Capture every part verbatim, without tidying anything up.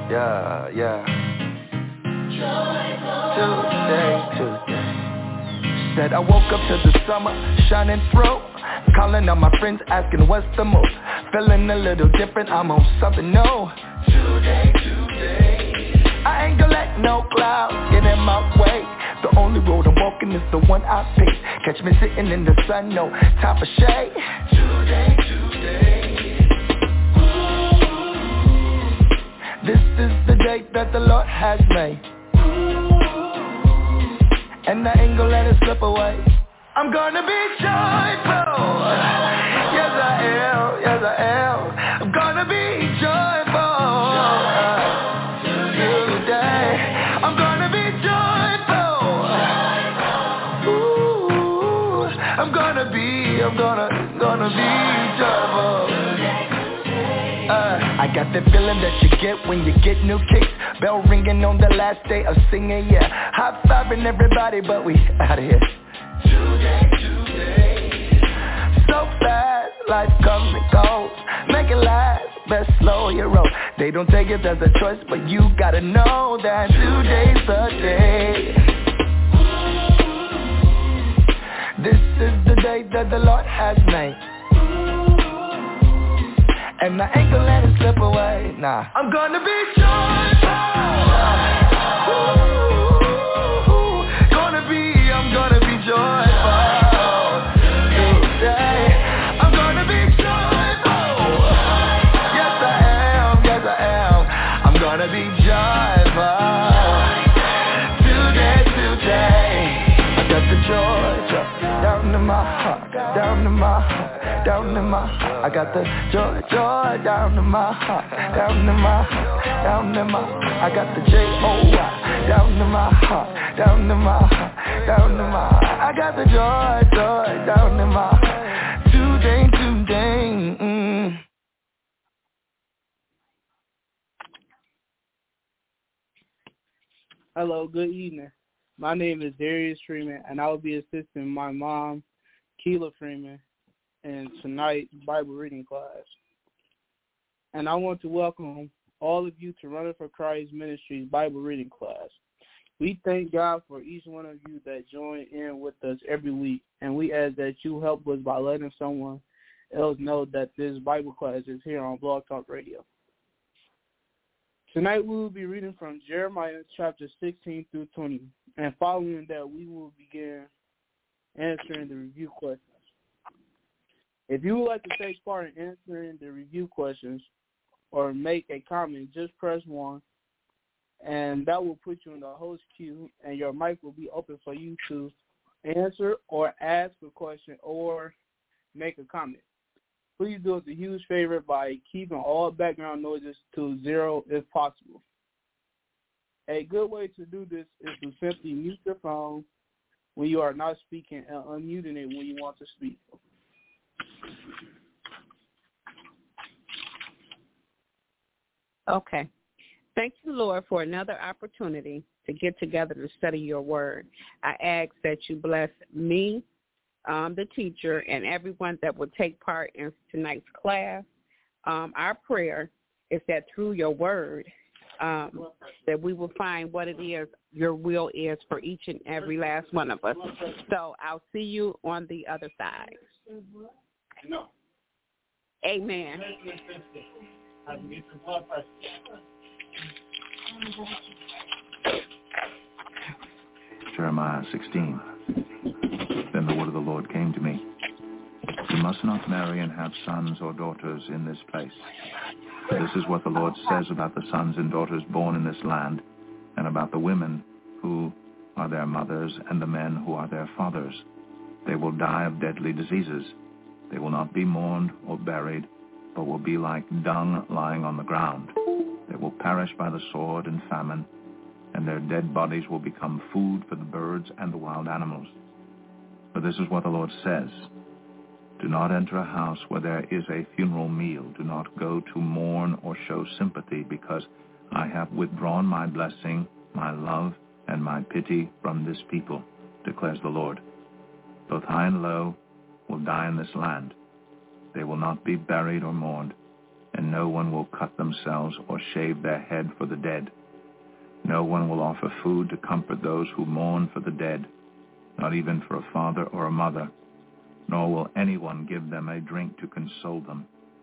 Yeah, yeah. Tuesday, Tuesday. Said I woke up to the summer shining through. Calling on my friends asking what's the move. Feeling a little different, I'm on something new. Today, today. I ain't gonna let no clouds get in my way. The only road I'm walking is the one I pick. Catch me sitting in the sun, no time for shade. Today, today. This is the day that the Lord has made, and I ain't gonna let it slip away. I'm gonna be joyful. Yes I am, yes I am. I'm gonna be joyful today. I'm gonna be joyful. Ooh, I'm gonna be, I'm gonna, gonna be joyful. Uh, I got that feeling that you get when you get new kicks. Bell ringing on the last day of singing, yeah. High-fiving everybody, but we out of here. Today, today. So fast, life comes and goes. Make it last, best slow your roll. They don't take it as a choice, but you gotta know that today's the day. This is the day that the Lord has made, and I ain't gonna let it slip away, nah. I'm gonna be joyful. Ooh, gonna be, I'm gonna be joyful today. I'm gonna be joyful. Yes I am, yes I am. I'm gonna be joyful today, today. I got the joy, joy down in my heart, down in my heart, down in my heart. I got the joy, joy down in my heart, down in my heart, down in my heart. I got the J O Y down in my heart, down in my heart, down in my heart. I got the joy, joy down in my heart. Today, today. Mm. Hello, good evening. My name is Darius Freeman, and I will be assisting my mom, Keela Freeman, in tonight's Bible reading class. And I want to welcome all of you to Running for Christ Ministries Bible reading class. We thank God for each one of you that join in with us every week, and we ask that you help us by letting someone else know that this Bible class is here on Blog Talk Radio. Tonight we will be reading from Jeremiah chapter sixteen through twenty, and following that we will begin answering the review questions. If you would like to take part in answering the review questions or make a comment, just press one, and that will put you in the host queue, and your mic will be open for you to answer or ask a question or make a comment. Please do us a huge favor by keeping all background noises to zero if possible. A good way to do this is to simply mute your phone when you are not speaking and unmuting it when you want to speak. Okay. Thank you, Lord, for another opportunity to get together to study your word. I ask that you bless me, um, the teacher, and everyone that will take part in tonight's class. Um, our prayer is that through your word, um, that we will find what it is your will is for each and every last one of us. So I'll see you on the other side. Amen. Jeremiah sixteen. Then the word of the Lord came to me. You must not marry and have sons or daughters in this place. For this is what the Lord says about the sons and daughters born in this land, and about the women who are their mothers and the men who are their fathers. They will die of deadly diseases. They will not be mourned or buried, but will be like dung lying on the ground. They will perish by the sword and famine, and their dead bodies will become food for the birds and the wild animals. For this is what the Lord says. Do not enter a house where there is a funeral meal. Do not go to mourn or show sympathy, because I have withdrawn my blessing, my love, and my pity from this people, declares the Lord. Both high and low will die in this land. They will not be buried or mourned, and no one will cut themselves or shave their head for the dead. No one will offer food to comfort those who mourn for the dead, not even for a father or a mother, nor will anyone give them a drink to console them.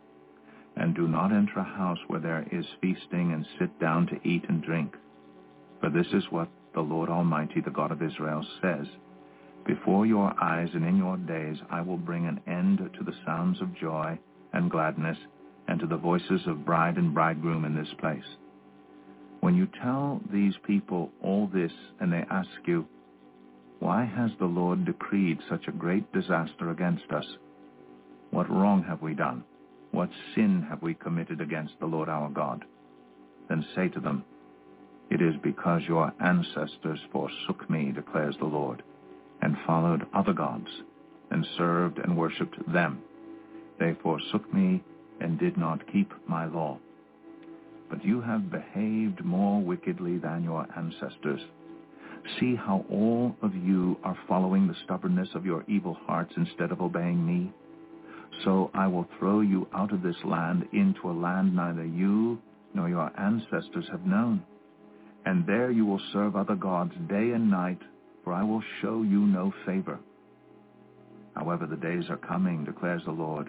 And do not enter a house where there is feasting and sit down to eat and drink. For this is what the Lord Almighty, the God of Israel, says, before your eyes and in your days I will bring an end to the sounds of joy and gladness and to the voices of bride and bridegroom in this place. When you tell these people all this and they ask you, why has the Lord decreed such a great disaster against us? What wrong have we done? What sin have we committed against the Lord our God? Then say to them, it is because your ancestors forsook me, declares the Lord, and followed other gods, and served and worshipped them. They forsook me and did not keep my law. But you have behaved more wickedly than your ancestors. See how all of you are following the stubbornness of your evil hearts instead of obeying me. So I will throw you out of this land into a land neither you nor your ancestors have known. And there you will serve other gods day and night, for I will show you no favor. However, the days are coming, declares the Lord,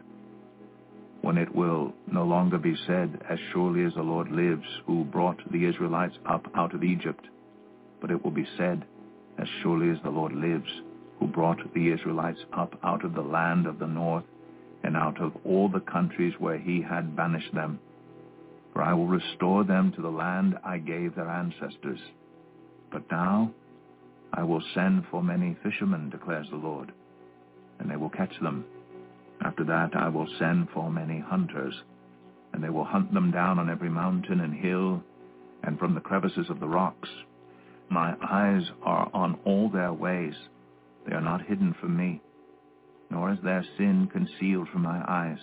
when it will no longer be said, as surely as the Lord lives, who brought the Israelites up out of Egypt, but it will be said, as surely as the Lord lives, who brought the Israelites up out of the land of the north, and out of all the countries where he had banished them. For I will restore them to the land I gave their ancestors. But now I will send for many fishermen, declares the Lord, and they will catch them. After that I will send for many hunters, and they will hunt them down on every mountain and hill, and from the crevices of the rocks. My eyes are on all their ways. They are not hidden from me, nor is their sin concealed from my eyes.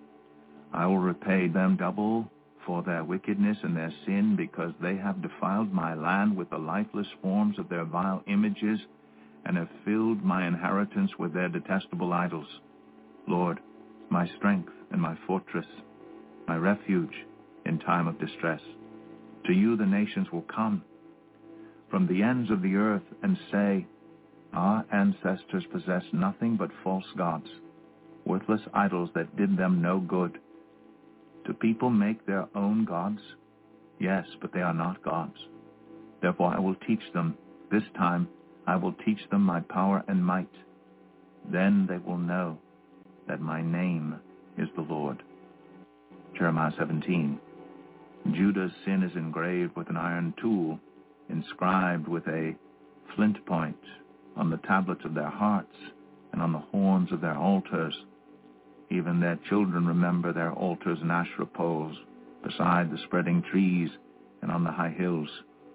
I will repay them double for their wickedness and their sin, because they have defiled my land with the lifeless forms of their vile images, and have filled my inheritance with their detestable idols. Lord, my strength and my fortress, my refuge in time of distress. To you the nations will come from the ends of the earth and say, our ancestors possessed nothing but false gods, worthless idols that did them no good. Do people make their own gods? Yes, but they are not gods. Therefore I will teach them. This time I will teach them my power and might. Then they will know that my name is the Lord. Jeremiah seventeen. Judah's sin is engraved with an iron tool, inscribed with a flint point on the tablets of their hearts and on the horns of their altars. Even their children remember their altars and Asherah poles beside the spreading trees and on the high hills.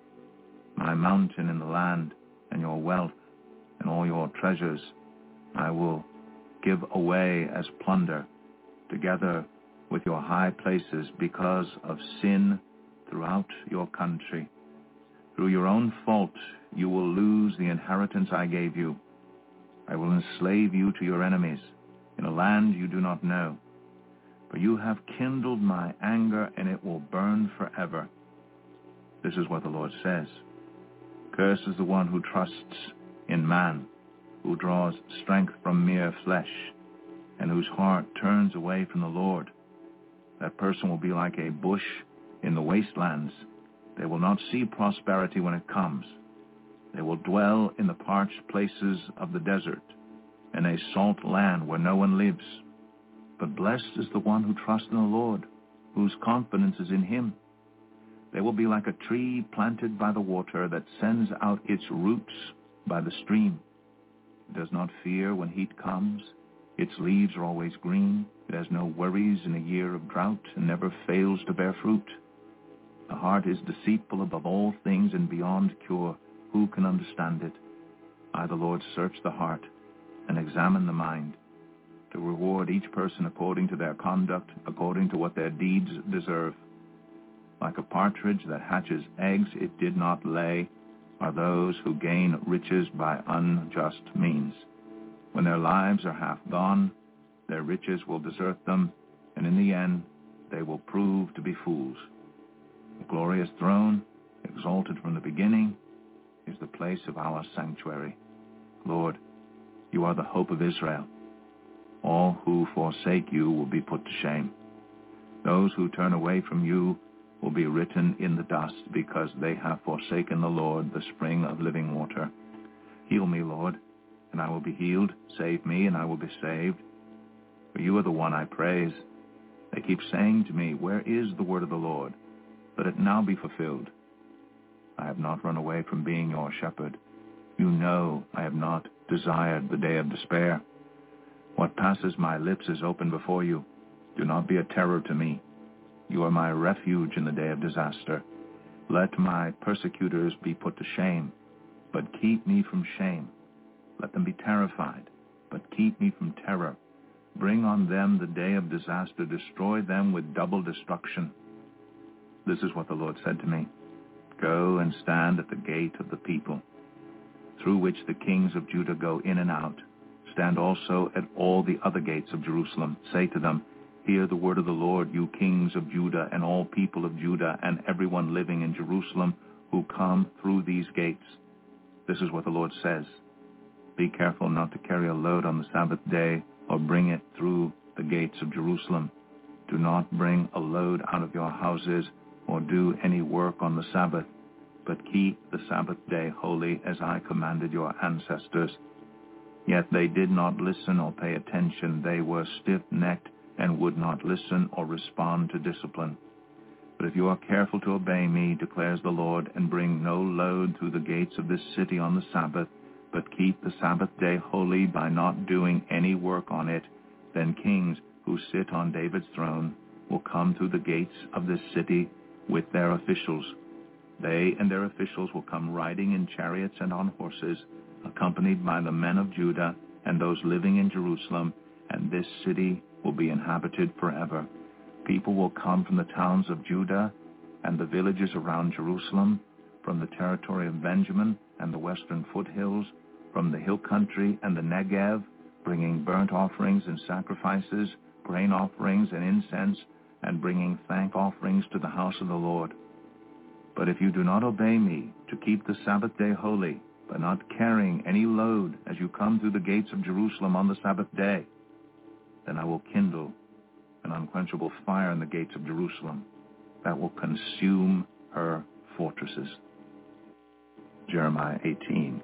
My mountain in the land and your wealth and all your treasures I will give away as plunder, together with your high places, because of sin throughout your country. Through your own fault you will lose the inheritance I gave you. I will enslave you to your enemies in a land you do not know. For you have kindled my anger, and it will burn forever. This is what the Lord says. Cursed is the one who trusts in man, who draws strength from mere flesh, and whose heart turns away from the Lord. That person will be like a bush in the wastelands. They will not see prosperity when it comes. They will dwell in the parched places of the desert, in a salt land where no one lives. But blessed is the one who trusts in the Lord, whose confidence is in him. They will be like a tree planted by the water that sends out its roots by the stream. It does not fear when heat comes. Its leaves are always green. It has no worries in a year of drought and never fails to bear fruit. The heart is deceitful above all things and beyond cure. Who can understand it? I, the Lord, search the heart and examine the mind, to reward each person according to their conduct, according to what their deeds deserve. Like a partridge that hatches eggs it did not lay, are those who gain riches by unjust means. When their lives are half gone, their riches will desert them, and in the end they will prove to be fools. The glorious throne, exalted from the beginning, is the place of our sanctuary. Lord, you are the hope of Israel. All who forsake you will be put to shame. Those who turn away from you will be written in the dust, because they have forsaken the Lord, the spring of living water. Heal me, Lord, and I will be healed. Save me, and I will be saved. For you are the one I praise. They keep saying to me, where is the word of the Lord? Let it now be fulfilled. I have not run away from being your shepherd. You know I have not desired the day of despair. What passes my lips is open before you. Do not be a terror to me. You are my refuge in the day of disaster. Let my persecutors be put to shame, but keep me from shame. Let them be terrified, but keep me from terror. Bring on them the day of disaster. Destroy them with double destruction. This is what the Lord said to me. Go and stand at the gate of the people, through which the kings of Judah go in and out. Stand also at all the other gates of Jerusalem. Say to them, hear the word of the Lord, you kings of Judah and all people of Judah and everyone living in Jerusalem who come through these gates. This is what the Lord says. Be careful not to carry a load on the Sabbath day or bring it through the gates of Jerusalem. Do not bring a load out of your houses or do any work on the Sabbath, but keep the Sabbath day holy as I commanded your ancestors. Yet they did not listen or pay attention. They were stiff-necked and would not listen or respond to discipline. But if you are careful to obey me, declares the Lord, and bring no load through the gates of this city on the Sabbath, but keep the Sabbath day holy by not doing any work on it, then kings who sit on David's throne will come through the gates of this city with their officials. They and their officials will come riding in chariots and on horses, accompanied by the men of Judah and those living in Jerusalem, and this city will be inhabited forever. People will come from the towns of Judah and the villages around Jerusalem, from the territory of Benjamin and the western foothills, from the hill country and the Negev, bringing burnt offerings and sacrifices, grain offerings and incense, and bringing thank offerings to the house of the Lord. But if you do not obey me to keep the Sabbath day holy, by not carrying any load as you come through the gates of Jerusalem on the Sabbath day, then I will kindle an unquenchable fire in the gates of Jerusalem that will consume her fortresses. Jeremiah eighteen.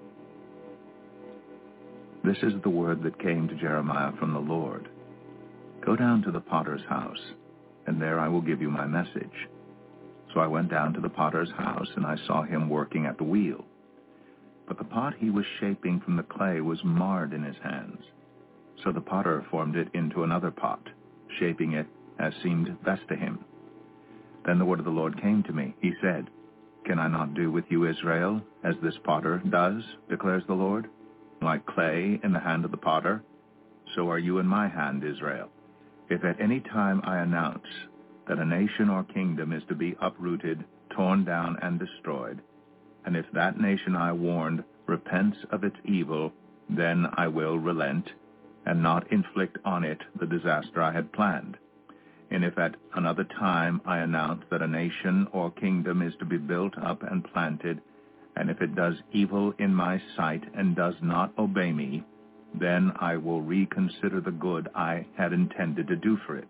This is the word that came to Jeremiah from the Lord. Go down to the potter's house, and there I will give you my message. So I went down to the potter's house, and I saw him working at the wheel. But the pot he was shaping from the clay was marred in his hands. So the potter formed it into another pot, shaping it as seemed best to him. Then the word of the Lord came to me. He said, Can I not do with you, Israel, as this potter does, declares the Lord? Like clay in the hand of the potter, so are you in my hand, Israel. If at any time I announce that a nation or kingdom is to be uprooted, torn down, and destroyed, and if that nation I warned repents of its evil, then I will relent and not inflict on it the disaster I had planned. And if at another time I announce that a nation or kingdom is to be built up and planted, and if it does evil in my sight and does not obey me, then I will reconsider the good I had intended to do for it.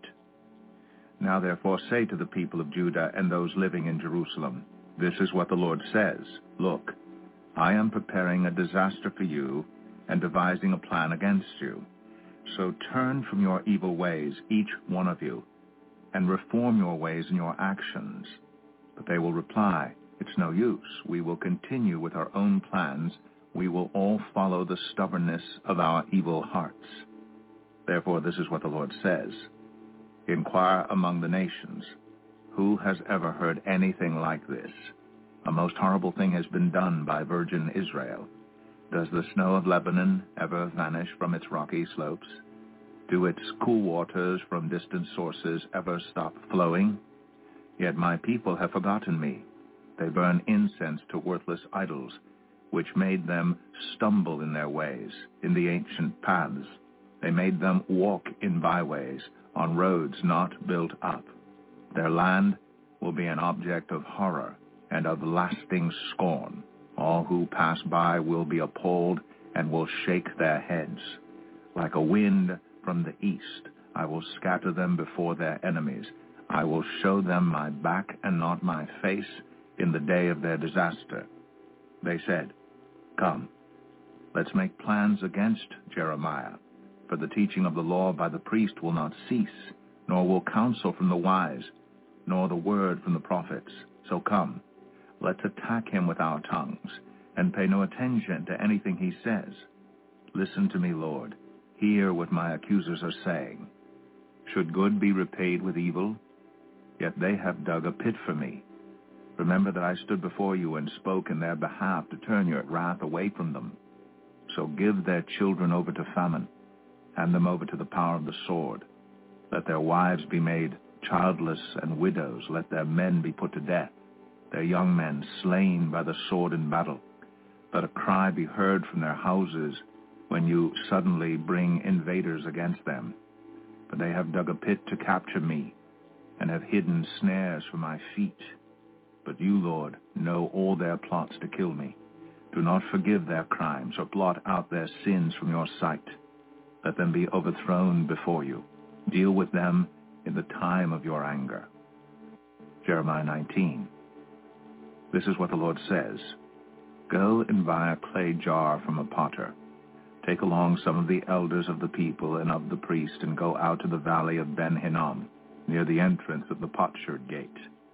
Now therefore say to the people of Judah and those living in Jerusalem, This is what the Lord says, Look, I am preparing a disaster for you and devising a plan against you. So turn from your evil ways, each one of you, and reform your ways and your actions. But they will reply, It's no use. We will continue with our own plans. We will all follow the stubbornness of our evil hearts. Therefore, this is what the Lord says. Inquire among the nations. Who has ever heard anything like this? A most horrible thing has been done by virgin Israel. Does the snow of Lebanon ever vanish from its rocky slopes? Do its cool waters from distant sources ever stop flowing? Yet my people have forgotten me. They burn incense to worthless idols, which made them stumble in their ways, in the ancient paths. They made them walk in byways, on roads not built up. Their land will be an object of horror and of lasting scorn. All who pass by will be appalled and will shake their heads. Like a wind from the east, I will scatter them before their enemies. I will show them my back and not my face in the day of their disaster. They said, "Come, let's make plans against Jeremiah, for the teaching of the law by the priest will not cease, nor will counsel from the wise, nor the word from the prophets. So come, let's attack him with our tongues, and pay no attention to anything he says. Listen to me, Lord. Hear what my accusers are saying. Should good be repaid with evil? Yet they have dug a pit for me. Remember that I stood before you and spoke in their behalf to turn your wrath away from them. So give their children over to famine, hand them over to the power of the sword. Let their wives be made childless and widows. Let their men be put to death, their young men slain by the sword in battle. Let a cry be heard from their houses when you suddenly bring invaders against them. For they have dug a pit to capture me, and have hidden snares for my feet. But you, Lord, know all their plots to kill me. Do not forgive their crimes or blot out their sins from your sight. Let them be overthrown before you. Deal with them in the time of your anger. Jeremiah nineteen. This is what the Lord says. Go and buy a clay jar from a potter. Take along some of the elders of the people and of the priest, and go out to the valley of Ben Hinnom, near the entrance of the potsherd gate.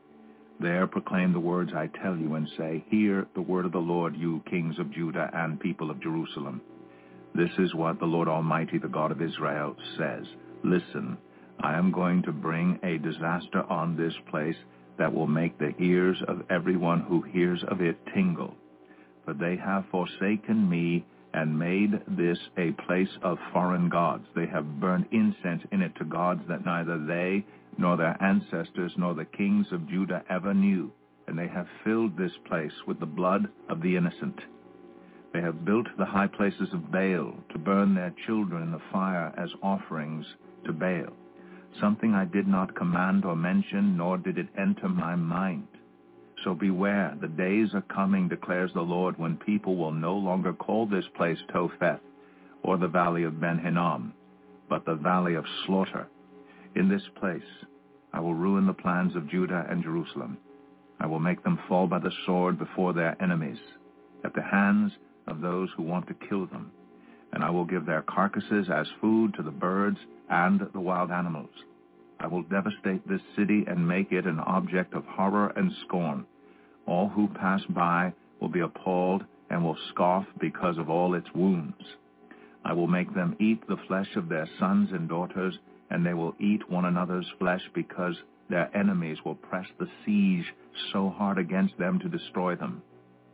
There proclaim the words I tell you, and say, Hear the word of the Lord, you kings of Judah and people of Jerusalem. This is what the Lord Almighty, the God of Israel, says. Listen, I am going to bring a disaster on this place that will make the ears of everyone who hears of it tingle. For they have forsaken me and made this a place of foreign gods. They have burned incense in it to gods that neither they nor their ancestors nor the kings of Judah ever knew, and they have filled this place with the blood of the innocent. They have built the high places of Baal to burn their children in the fire as offerings to Baal, something I did not command or mention, nor did it enter my mind. So beware, the days are coming, declares the Lord, when people will no longer call this place Topheth, or the valley of Ben Hinnom, but the valley of slaughter. In this place I will ruin the plans of Judah and Jerusalem. I will make them fall by the sword before their enemies, at the hands of those who want to kill them. And I will give their carcasses as food to the birds and the wild animals. I will devastate this city and make it an object of horror and scorn. All who pass by will be appalled and will scoff because of all its wounds. I will make them eat the flesh of their sons and daughters, and they will eat one another's flesh, because their enemies will press the siege so hard against them to destroy them.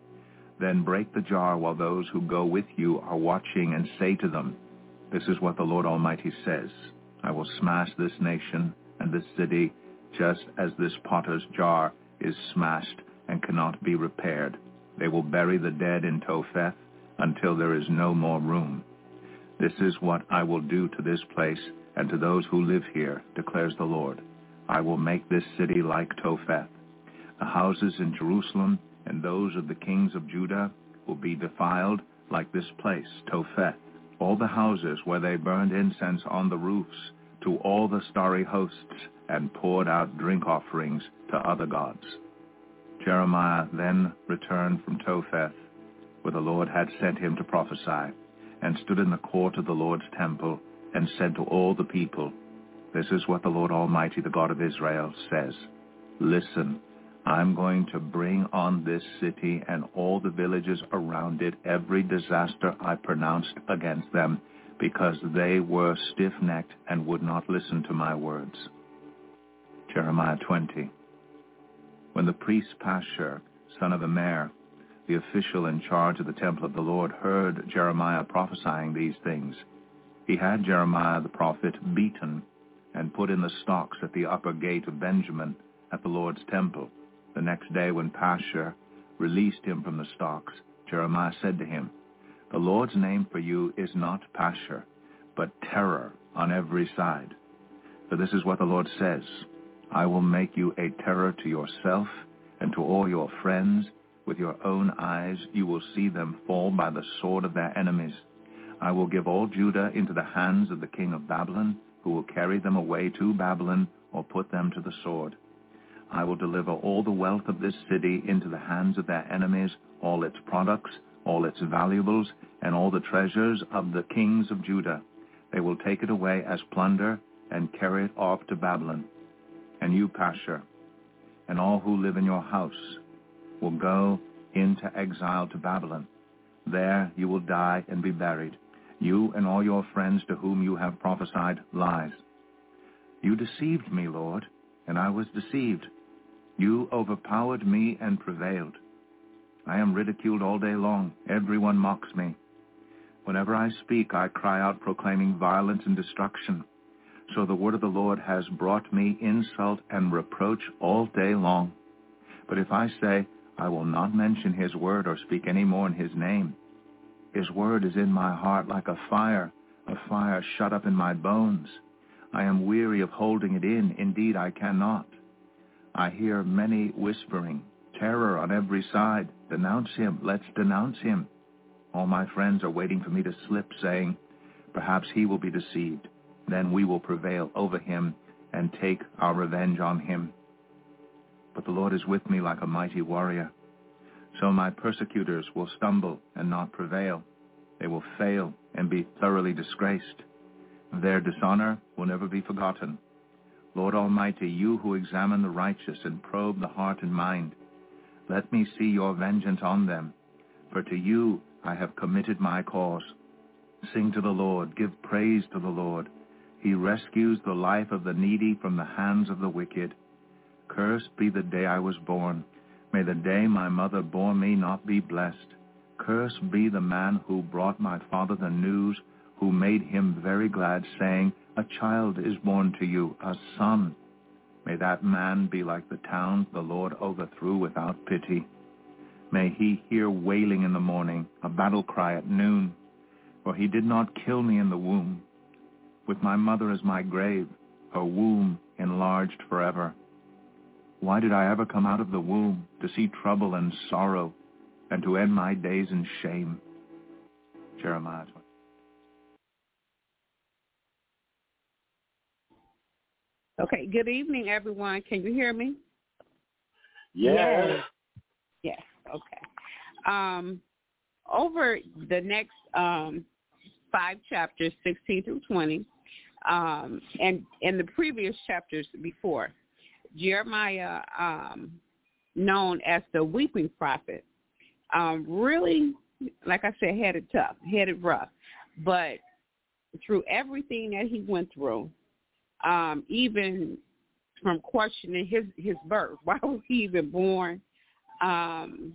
Then break the jar while those who go with you are watching, and say to them, This is what the Lord Almighty says. I will smash this nation and this city just as this potter's jar is smashed and cannot be repaired. They will bury the dead in Topheth until there is no more room. This is what I will do to this place and to those who live here, declares the Lord. I will make this city like Topheth. The houses in Jerusalem and those of the kings of Judah will be defiled like this place, Topheth. All the houses where they burned incense on the roofs to all the starry hosts and poured out drink offerings to other gods. Jeremiah then returned from Topheth, where the Lord had sent him to prophesy, and stood in the court of the Lord's temple, and said to all the people, This is what the Lord Almighty, the God of Israel, says. Listen, I'm going to bring on this city and all the villages around it every disaster I pronounced against them, because they were stiff-necked and would not listen to my words. Jeremiah twenty. When the priest Pashur, son of Immer, the official in charge of the temple of the Lord, heard Jeremiah prophesying these things, he had Jeremiah the prophet beaten and put in the stocks at the upper gate of Benjamin at the Lord's temple. The next day when Pashur released him from the stocks, Jeremiah said to him, The Lord's name for you is not Pashur, but terror on every side. For this is what the Lord says, I will make you a terror to yourself and to all your friends. With your own eyes you will see them fall by the sword of their enemies. I will give all Judah into the hands of the king of Babylon, who will carry them away to Babylon or put them to the sword. I will deliver all the wealth of this city into the hands of their enemies, all its products, all its valuables, and all the treasures of the kings of Judah. They will take it away as plunder and carry it off to Babylon. And you, Pashur, and all who live in your house will go into exile to Babylon. There you will die and be buried, you and all your friends to whom you have prophesied lies. You deceived me, Lord, and I was deceived. You overpowered me and prevailed. I am ridiculed all day long. Everyone mocks me. Whenever I speak, I cry out, proclaiming violence and destruction. So the word of the Lord has brought me insult and reproach all day long. But if I say, I will not mention his word or speak any more in his name, his word is in my heart like a fire, a fire shut up in my bones. I am weary of holding it in. Indeed, I cannot. I hear many whispering, terror on every side. Denounce him. Let's denounce him. All my friends are waiting for me to slip, saying, perhaps he will be deceived. Then we will prevail over him and take our revenge on him. But the Lord is with me like a mighty warrior. So my persecutors will stumble and not prevail. They will fail and be thoroughly disgraced. Their dishonor will never be forgotten. Lord Almighty, you who examine the righteous and probe the heart and mind, let me see your vengeance on them, for to you I have committed my cause. Sing to the Lord, give praise to the Lord. He rescues the life of the needy from the hands of the wicked. Cursed be the day I was born. May the day my mother bore me not be blessed. Cursed be the man who brought my father the news, who made him very glad, saying, a child is born to you, a son. May that man be like the towns the Lord overthrew without pity. May he hear wailing in the morning, a battle cry at noon. For he did not kill me in the womb. With my mother as my grave, her womb enlarged forever. Why did I ever come out of the womb to see trouble and sorrow, and to end my days in shame? Jeremiah. Okay, good evening, everyone. Can you hear me? Yes. Yes, okay. Um, over the next um, five chapters, sixteen through twenty, um, and in the previous chapters before, Jeremiah, um, known as the weeping prophet, um, really, like I said, had it tough, had it rough. But through everything that he went through, um, even from questioning his, his birth, why was he even born, um,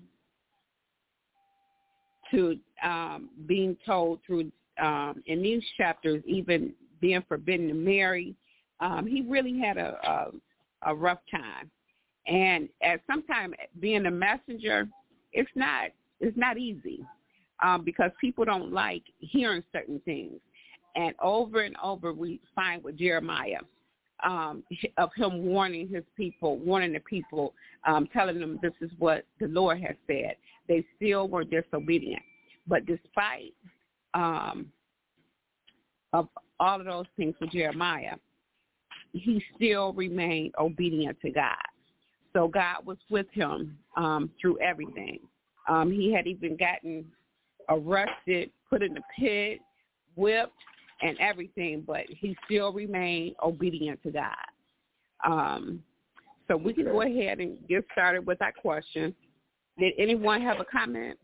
to um, being told through, um, in these chapters, even being forbidden to marry, um, he really had a, a, a rough time. And at sometimes being a messenger, it's not it's not easy um, because people don't like hearing certain things. And over and over we find with Jeremiah um, of him warning his people, warning the people, um, telling them this is what the Lord has said. They still were disobedient. But despite um, of all of those things with Jeremiah, he still remained obedient to God. So God was with him um, through everything. Um, he had even gotten arrested, put in the pit, whipped, and everything, but he still remained obedient to God. Um, so we can go ahead and get started with our question. Did anyone have a comment?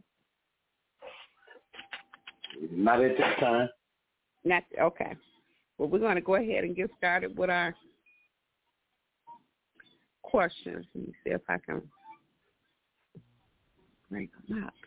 Not at this time. Not okay. Well, we're going to go ahead and get started with our questions. Let me see if I can break them up.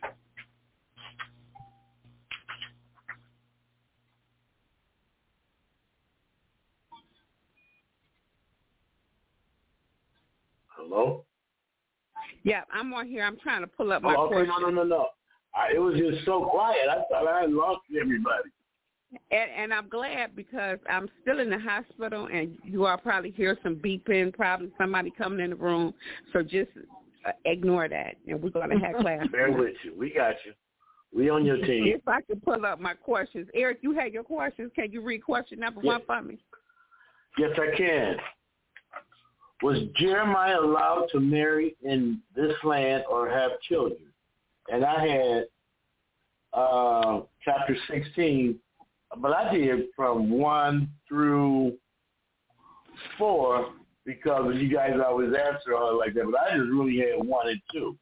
Hello? Yeah, I'm on here. I'm trying to pull up my oh, okay, question. no, no, no, no. I, it was just so quiet. I thought I had lost everybody. And, and I'm glad because I'm still in the hospital, and you all probably hear some beeping, probably somebody coming in the room. So just uh, ignore that, and we're going to have class. Bear with you. We got you. We on your team. If I can pull up my questions. Eric, you had your questions. Can you read question number yeah. one for me? Yes, I can. Was Jeremiah allowed to marry in this land or have children? And I had uh, chapter sixteen, but I did from one through four because you guys always answer all like that, but I just really had one and two.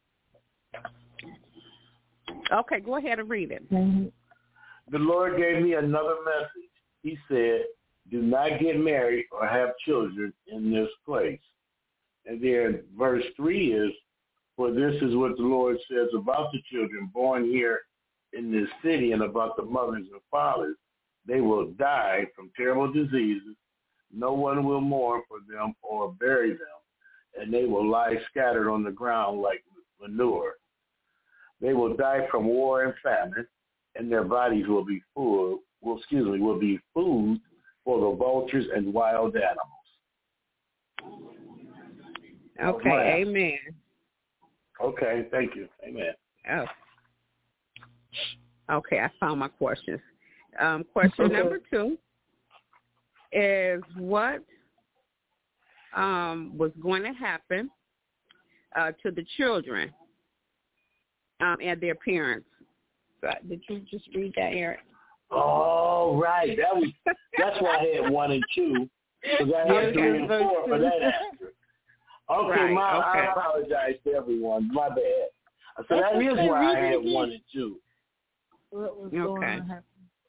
Okay, go ahead and read it. Mm-hmm. The Lord gave me another message. He said, do not get married or have children in this place. And then verse three is, for this is what the Lord says about the children born here in this city and about the mothers and fathers. They will die from terrible diseases. No one will mourn for them or bury them, and they will lie scattered on the ground like manure. They will die from war and famine, and their bodies will be full, well, excuse me, will be food for the vultures and wild animals. Okay, amen. Okay, thank you. Amen. Oh. Okay, I found my questions. Um, question okay. number two is what um, was going to happen uh, to the children um, and their parents. So, did you just read that, Eric? Oh, right. That was that's why I had one and two, because I had okay. three and four for that answer. Okay, right, my, okay. I apologize to everyone. My bad. So that is why I had one and two. What was okay. going to happen?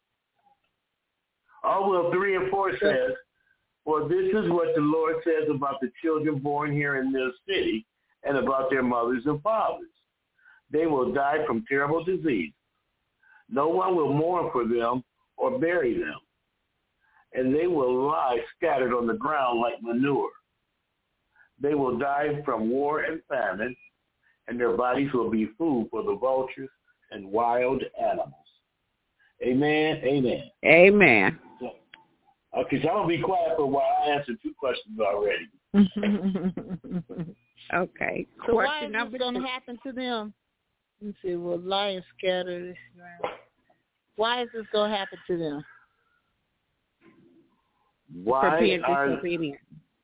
Oh, well, three and four says, for this is what the Lord says about the children born here in this city and about their mothers and fathers. They will die from terrible disease. No one will mourn for them or bury them, and they will lie scattered on the ground like manure. They will die from war and famine, and their bodies will be food for the vultures and wild animals. Amen, amen. Amen. So, okay, so I'm going to be quiet for a while. I answered two questions already. okay. So Question why is number this going to happen to them? You say, well, lie scattered. Why is this going to happen to them? Why For being are, disobedient.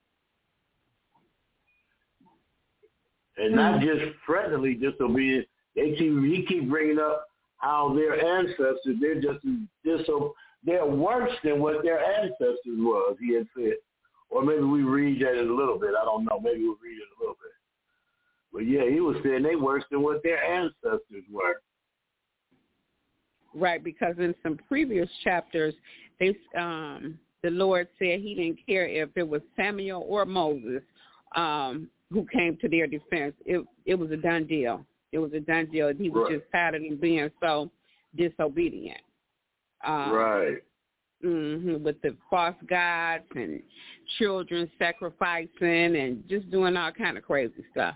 And not just presently disobedient. They keep, he keep bringing up how their ancestors, they're just diso, they're worse than what their ancestors was, he had said. Or maybe we read that in a little bit. I don't know. Maybe we'll read it a little bit. But yeah, he was saying they worse than what their ancestors were. Right, because in some previous chapters, they, um, the Lord said he didn't care if it was Samuel or Moses um, who came to their defense. It it was a done deal. It was a done deal. He was right. just tired of them being so disobedient. Um, right. Mm-hmm, with the false gods and children sacrificing and just doing all kind of crazy stuff.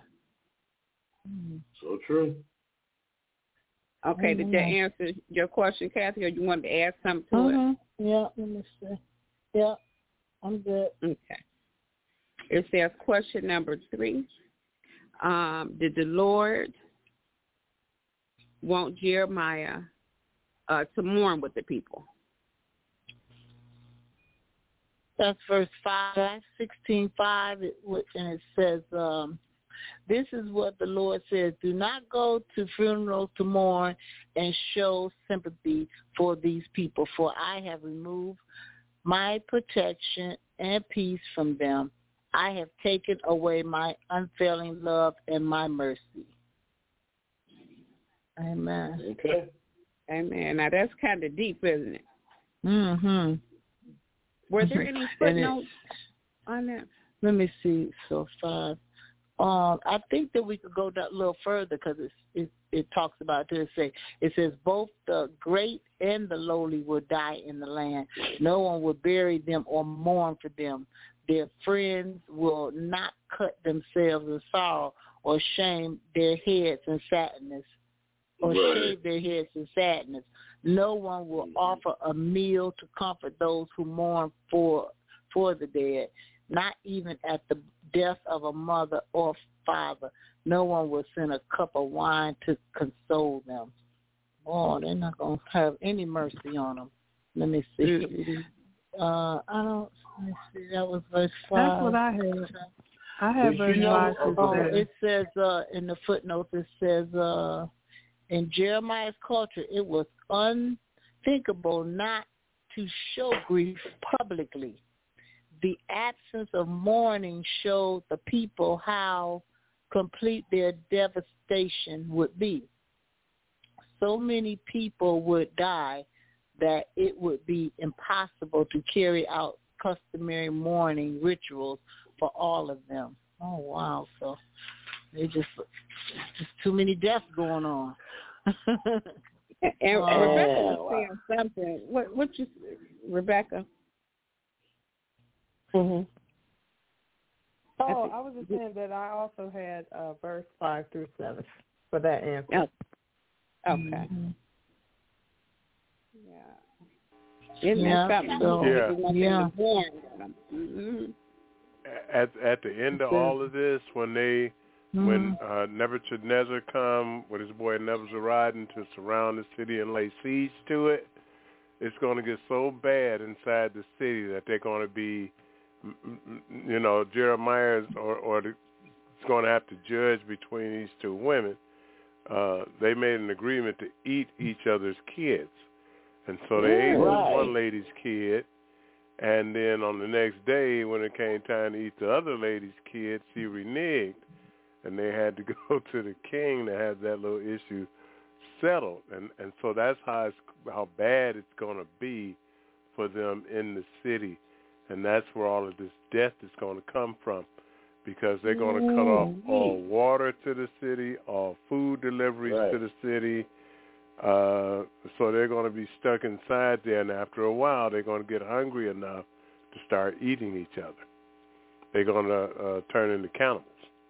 So true. Okay, did that answer your question, Kathy, or you wanted to add something to mm-hmm. it? Yeah, let me see. Yeah, I'm good. Okay. It says question number three. Um, did the Lord want Jeremiah uh, to mourn with the people? That's verse five, sixteen five, and it says, um, this is what the Lord says, do not go to funerals to mourn and show sympathy for these people, for I have removed my protection and peace from them. I have taken away my unfailing love and my mercy. Amen. Okay. Amen. Now, that's kind of deep, isn't it? Mm-hmm. Were there any footnotes on that? Let me see. So five. Um, I think that we could go down a little further because it, it talks about it. Say it says both the great and the lowly will die in the land. No one will bury them or mourn for them. Their friends will not cut themselves in sorrow or shame their heads in sadness, or right. shave their heads in sadness. No one will offer a meal to comfort those who mourn for for the dead, not even at the death of a mother or father. No one will send a cup of wine to console them. Oh, they're not going to have any mercy on them. Let me see. Uh, I don't, let me see, that was verse five. That's what I had. I have verse you know, five. Oh, it says uh, in the footnotes, it says uh, in Jeremiah's culture, it was unthinkable not to show grief publicly. The absence of mourning showed the people how complete their devastation would be. So many people would die that it would be impossible to carry out customary mourning rituals for all of them. Oh, wow. So they just, just too many deaths going on. and and oh, Rebecca was wow. saying something. What, what you, Rebecca? Mm-hmm. Oh, I was just saying that I also had uh, verse five through seven for that answer. Oh. Okay. Mm-hmm. Yeah. Isn't yeah. that something? So, Yeah. yeah. Mm-hmm. At at the end of all of this, when they mm-hmm. when uh, Nebuchadnezzar come with his boy Nebuzaradan to surround the city and lay siege to it, it's going to get so bad inside the city that they're going to be, you know, Jeremiah or or the, it's going to have to judge between these two women. Uh, they made an agreement to eat each other's kids, and so they ate right. one lady's kid. And then on the next day, when it came time to eat the other lady's kid, she reneged, and they had to go to the king to have that little issue settled. And and so that's how it's, how bad it's going to be for them in the city, and that's where all of this death is going to come from, because they're going to cut off all water to the city, all food deliveries right. to the city. Uh, so they're going to be stuck inside there, and after a while, they're going to get hungry enough to start eating each other. They're going to uh, turn into cannibals.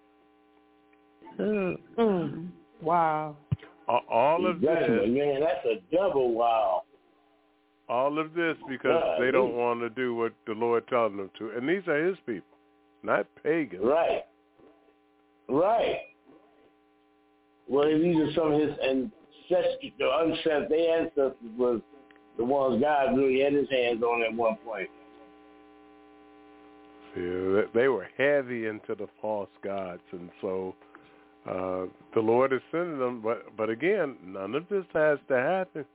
Mm. Wow. All of that's, this, man, that's a double wow. all of this because God, they don't want to do what the Lord tells them to, and these are His people, not pagans. Right. Right. Well, these are some of His and. The ancestors, their ancestors was the ones God really had His hands on at one point. Yeah, they were heavy into the false gods, and so uh, the Lord is sending them. But but again, none of this has to happen.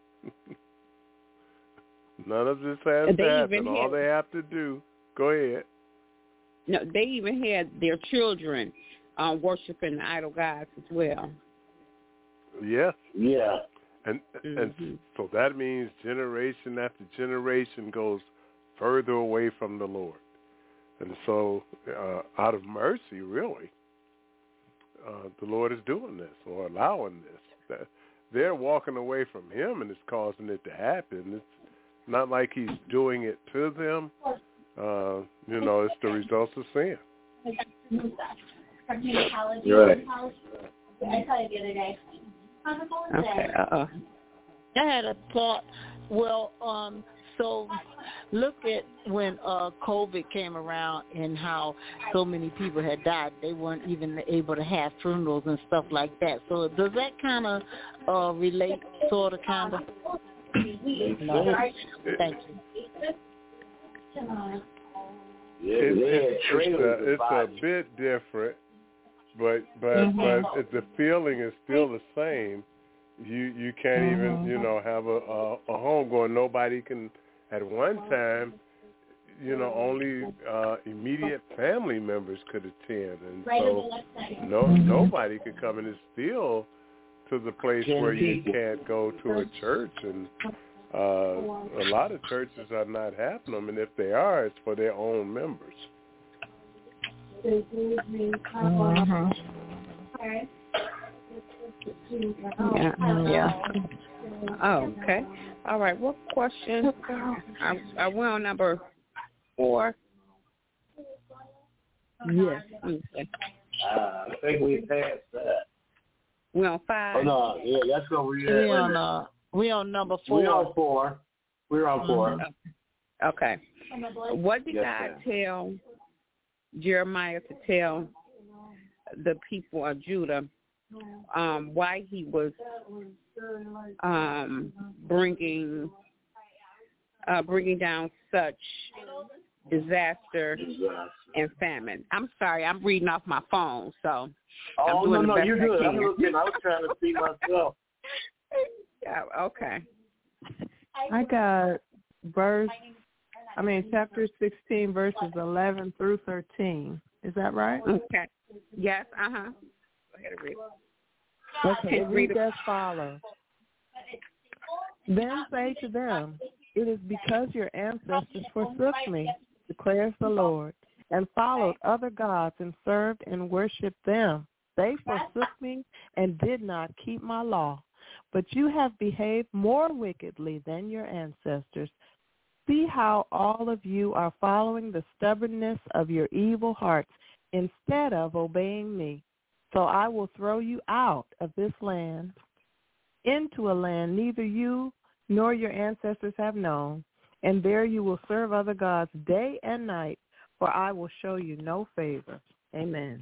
None of this has they to happen. Had, All they have to do. Go ahead. No, they even had their children um, worshiping the idol gods as well. Yes. Yeah. And mm-hmm. and so that means generation after generation goes further away from the Lord. And so uh, out of mercy, really, uh, the Lord is doing this or allowing this. They're walking away from Him, and it's causing it to happen. It's not like He's doing it to them. Uh, you know, it's the results of sin. Right. I saw it the other day. Okay. Uh-uh. I had a thought. Well, um, so look at when uh, COVID came around and how so many people had died. They weren't even able to have funerals and stuff like that. So does that kind of uh, relate, sort of, kind of? No. Thank you. Yeah, It, they had it's, trailers it's, a, it's a bit different, but but mm-hmm. but if the feeling is still the same. You you can't mm-hmm. even you know have a, a a home going. Nobody can at one time. You know, only uh, immediate family members could attend, and so no nobody could come. And it's still to the place where you can't go to a church, and uh, a lot of churches are not having them, and if they are, it's for their own members. Mm-hmm. Yeah. yeah. Oh, okay. All right. What question? I, I went on number four. Yes. Okay. Uh, I think we passed that. We're on five. Oh, no, yeah, that's what we had. Yeah, on uh, We on number four. We're on four. We're on four. Mm-hmm. Okay. What did Yes, God ma'am. tell Jeremiah to tell the people of Judah um, why he was um, bringing uh, bringing down such disaster and famine? I'm sorry, I'm reading off my phone, so I'm Oh, doing no, no, the best you're I good. can. I'm looking. I was trying to see myself. Yeah, okay. I got verse, I mean, chapter sixteen, verses eleven through thirteen. Is that right? Okay. Yes, uh-huh. Go ahead and read. Okay, it Read reads it. as follows. Then say to them, it is because your ancestors forsook me, declares the Lord, and followed other gods and served and worshipped them. They forsook me and did not keep my law. But you have behaved more wickedly than your ancestors. See how all of you are following the stubbornness of your evil hearts instead of obeying me. So I will throw you out of this land into a land neither you nor your ancestors have known, and there you will serve other gods day and night, for I will show you no favor. Amen.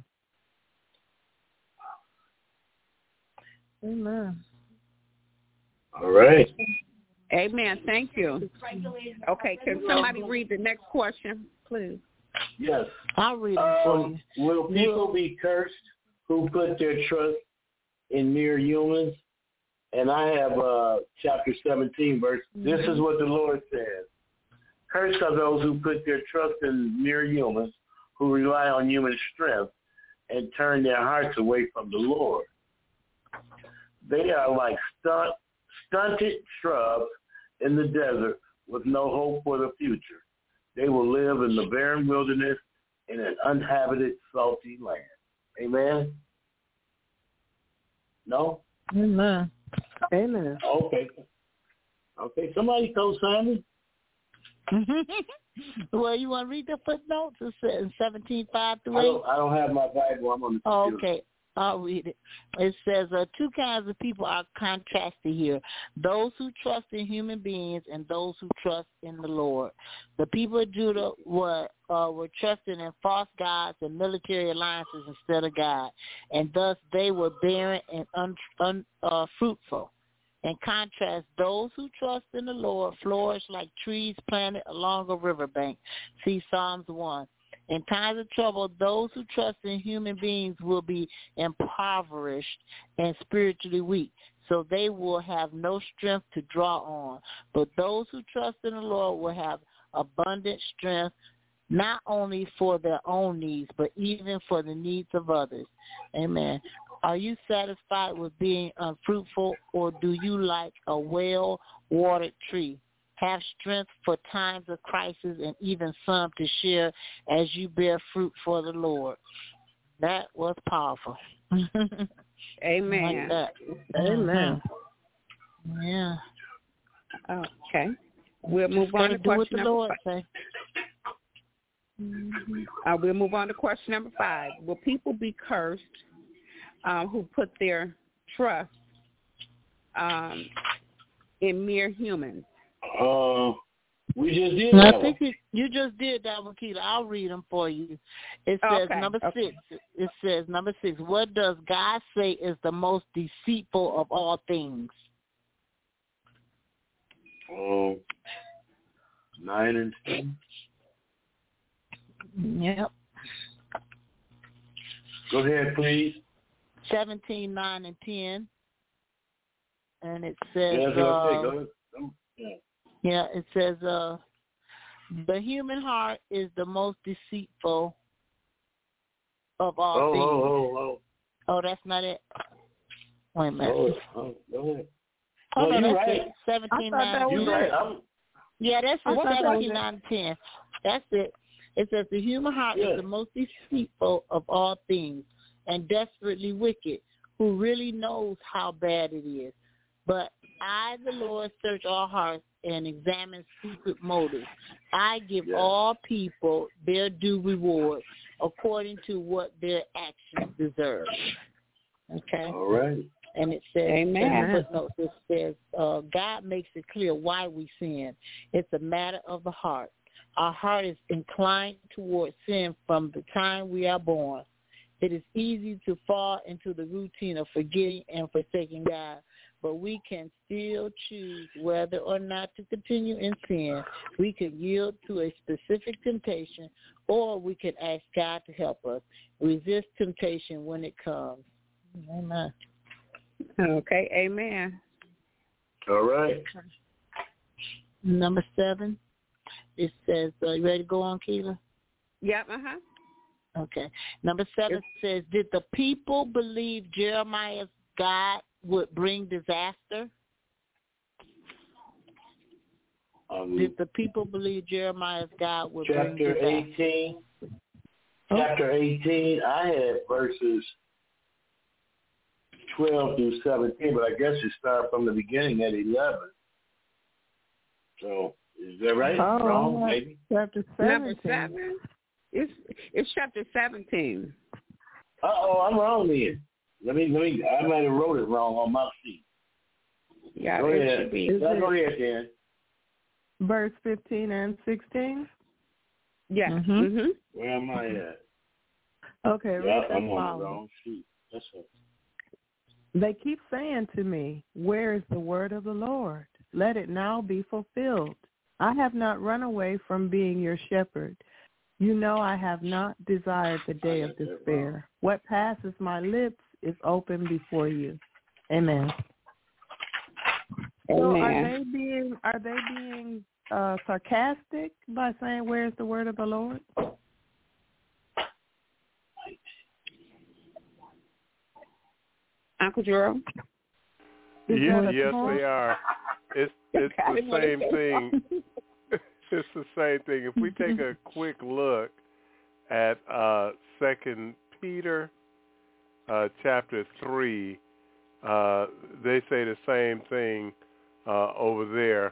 Amen. All right. Amen. Thank you. Okay, can somebody read the next question, please? Yes. I'll read it for Um, you. will people be cursed who put their trust in mere humans? And I have uh, chapter seventeen, verse. This is what the Lord says. Cursed are those who put their trust in mere humans, who rely on human strength and turn their hearts away from the Lord. They are like stunt, stunted shrubs in the desert with no hope for the future. They will live in the barren wilderness in an uninhabited, salty land. Amen? No? Amen. Amen. Okay. Okay, somebody co-sign me. Well, you want to read the footnotes? It says seventeen five I through eight. don't, I don't have my Bible. I'm on the Oh, computer. okay. I'll read it. It says uh, two kinds of people are contrasted here. Those who trust in human beings and those who trust in the Lord. The people of Judah were uh, were trusting in false gods and military alliances instead of God, and thus they were barren and unfruitful. Un, uh, fruitful. In contrast, those who trust in the Lord flourish like trees planted along a riverbank. See Psalms one. In times of trouble, those who trust in human beings will be impoverished and spiritually weak, so they will have no strength to draw on. But those who trust in the Lord will have abundant strength, not only for their own needs, but even for the needs of others. Amen. Are you satisfied with being unfruitful, or do you like a well-watered tree? Have strength for times of crisis and even some to share as you bear fruit for the Lord. That was powerful. Amen. Like that. Amen. Yeah. Okay. We'll move on to do what question the number Lord five. say. Uh, we'll move on to question number five. Will people be cursed um, who put their trust um, in mere humans? Uh, we just did I that think one. you, you just did that one, Keita. I'll read them for you. It says, Okay, number okay. six, it says, number six, what does God say is the most deceitful of all things? Um, nine and ten. Yep. Go ahead, please. seventeen, nine, and ten. And it says, Yeah, that's what I uh, say. Go ahead. Um, yeah. yeah, it says, uh, the human heart is the most deceitful of all Oh, things. oh, oh, oh. Oh, that's not it? Wait a minute. Oh, oh, go ahead. Oh, No, no, you're that's right. it. seventeen, I thought nine, that and was You're ten. right. I'm, Yeah, that's I it. thought that was seventeen, nine, and ten. That's it. It says the human heart Yeah. is the most deceitful of all things and desperately wicked. Who really knows how bad it is? But I, the Lord, search all hearts and examine secret motives. I give Yeah. all people their due reward according to what their actions deserve. Okay. all right. And it says, Amen. in the footnotes, it says, uh, God makes it clear why we sin. It's a matter of the heart. Our heart is inclined towards sin from the time we are born. It is easy to fall into the routine of forgetting and forsaking God, but we can still choose whether or not to continue in sin. We could yield to a specific temptation, or we could ask God to help us resist temptation when it comes. Amen. Okay, amen. All right. Number seven, it says, uh, you ready to go on, Keela? Yep, uh-huh. Okay. Number seven says, did the people believe Jeremiah's God would bring disaster? Um, Did the people believe Jeremiah's God would bring chapter disaster? eighteen. Chapter eighteen, I had verses twelve through seventeen, but I guess you start from the beginning at eleven. So, is that right? Oh, Wrong, maybe? Chapter Number seventeen. seven? It's, it's chapter seventeen. Uh-oh, I'm wrong then. Let me, let me, I might have wrote it wrong on my sheet. Yeah, Go it ahead. should be. Yeah, go ahead, Dan. Verse fifteen and sixteen. Yeah. Mm-hmm. Mm-hmm. Where am I at? Okay, Yeah, read that I'm on the following. wrong sheet. That's it. They keep saying to me, where is the word of the Lord? Let it now be fulfilled. I have not run away from being your shepherd. You know I have not desired the day of despair. What passes my lips is open before you. Amen. So are Amen. they being are they being uh, sarcastic by saying, where's the word of the Lord? Uncle Jerome? Is Yeah, that a yes, taunt? they are. It's it's the same thing. It's the same thing. If we take a quick look at uh, Second Peter uh, chapter three, uh, they say the same thing uh, over there.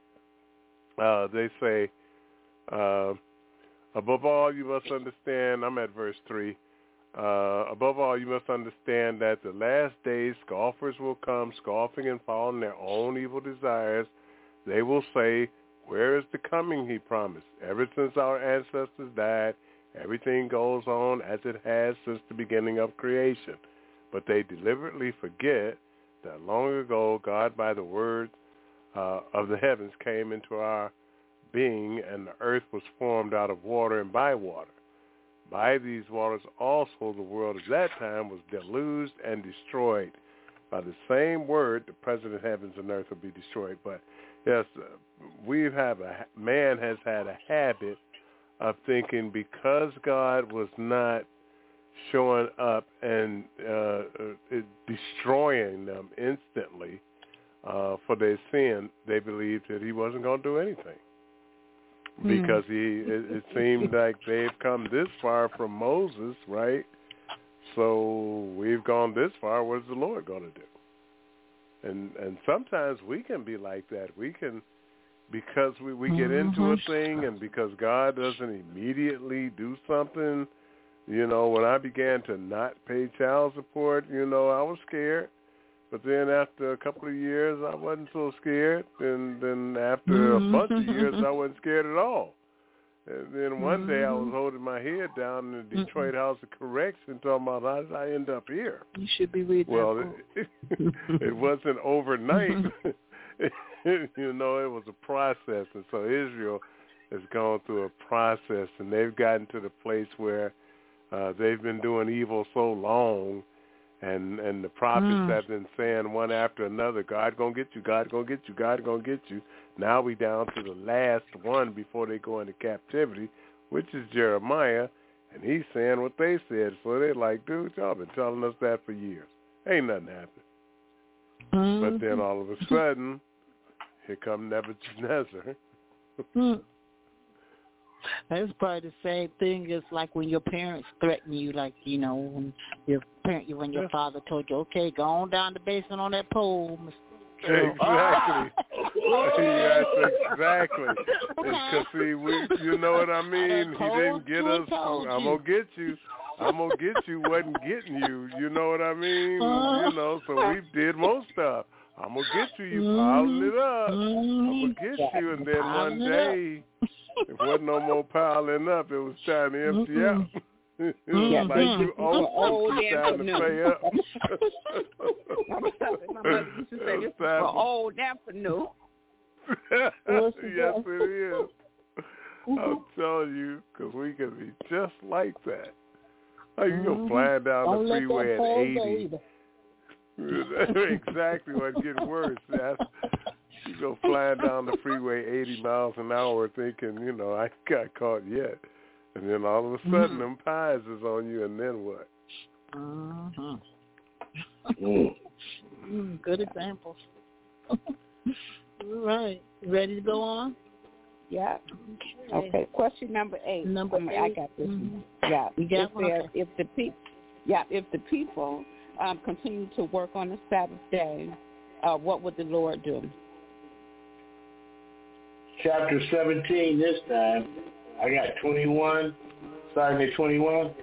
Uh, they say, uh, above all, you must understand. I'm at verse three. Uh, above all, you must understand that the last days scoffers will come, scoffing and following their own evil desires. They will say, where is the coming he promised? Ever since our ancestors died, everything goes on as it has since the beginning of creation. But they deliberately forget that long ago God, by the word uh, of the heavens, came into our being, and the earth was formed out of water and by water. By these waters also the world at that time was deluged and destroyed. By the same word, the present heavens and earth will be destroyed. But yes, uh, we have a man has had a habit of thinking because God was not showing up and uh, uh, destroying them instantly uh, for their sin, they believed that he wasn't going to do anything. Because he, it, it seemed like they've come this far from Moses, right? So we've gone this far. What's the Lord going to do? And and sometimes we can be like that. We can, because we, we get into a thing, and because God doesn't immediately do something. You know, when I began to not pay child support, you know, I was scared. But then after a couple of years, I wasn't so scared. And then after mm-hmm. a bunch of years, I wasn't scared at all. And then one mm-hmm. day I was holding my head down in the Detroit mm-hmm. House of Correction talking about how did I end up here? You should be reading well, that book. It, it wasn't overnight. You know, it was a process. And so Israel has gone through a process, and they've gotten to the place where uh, they've been doing evil so long. And and the prophets mm. have been saying one after another, God gonna get you, God gonna get you, God gonna get you. Now we down to the last one before they go into captivity, which is Jeremiah, and he's saying what they said. So they're like, dude, y'all been telling us that for years. Ain't nothing happened. Mm. But then all of a sudden, here come Nebuchadnezzar. Mm. That's probably the same thing as like when your parents threaten you, like, you know, when your parent, when your father told you, okay, go on down the basement on that pole. Exactly. Yes, exactly. Because, see, we, you know what I mean? He didn't get us. I'm going to get you. I'm gonna get you wasn't getting you. You know what I mean? Uh, you know, so we did most stuff. I'm gonna get you. You piling it up. I'm gonna get you, and then one day, it wasn't no more piling up. It was time to empty out. It was like you old, it's time to pay up. My mother used to say this for old afternoon. Yes, it is. I'm telling you, because we can be just like that. How you gonna fly down Don't the freeway at eighty? Exactly what's getting worse. That's, you go flying down the freeway eighty miles an hour thinking, you know, I got caught yet. And then all of a sudden mm-hmm. them pies is on you, and then what? Uh-huh. mm, good example. All right. Ready to go on? Yeah. Okay. okay. Question number eight. Number eight. I got this mm-hmm. one. Yeah. You got one? Says, if the people, yeah, if the people um, continue to work on the Sabbath day, uh, what would the Lord do? Chapter seventeen this time. I got twenty-one, starting at twenty-one.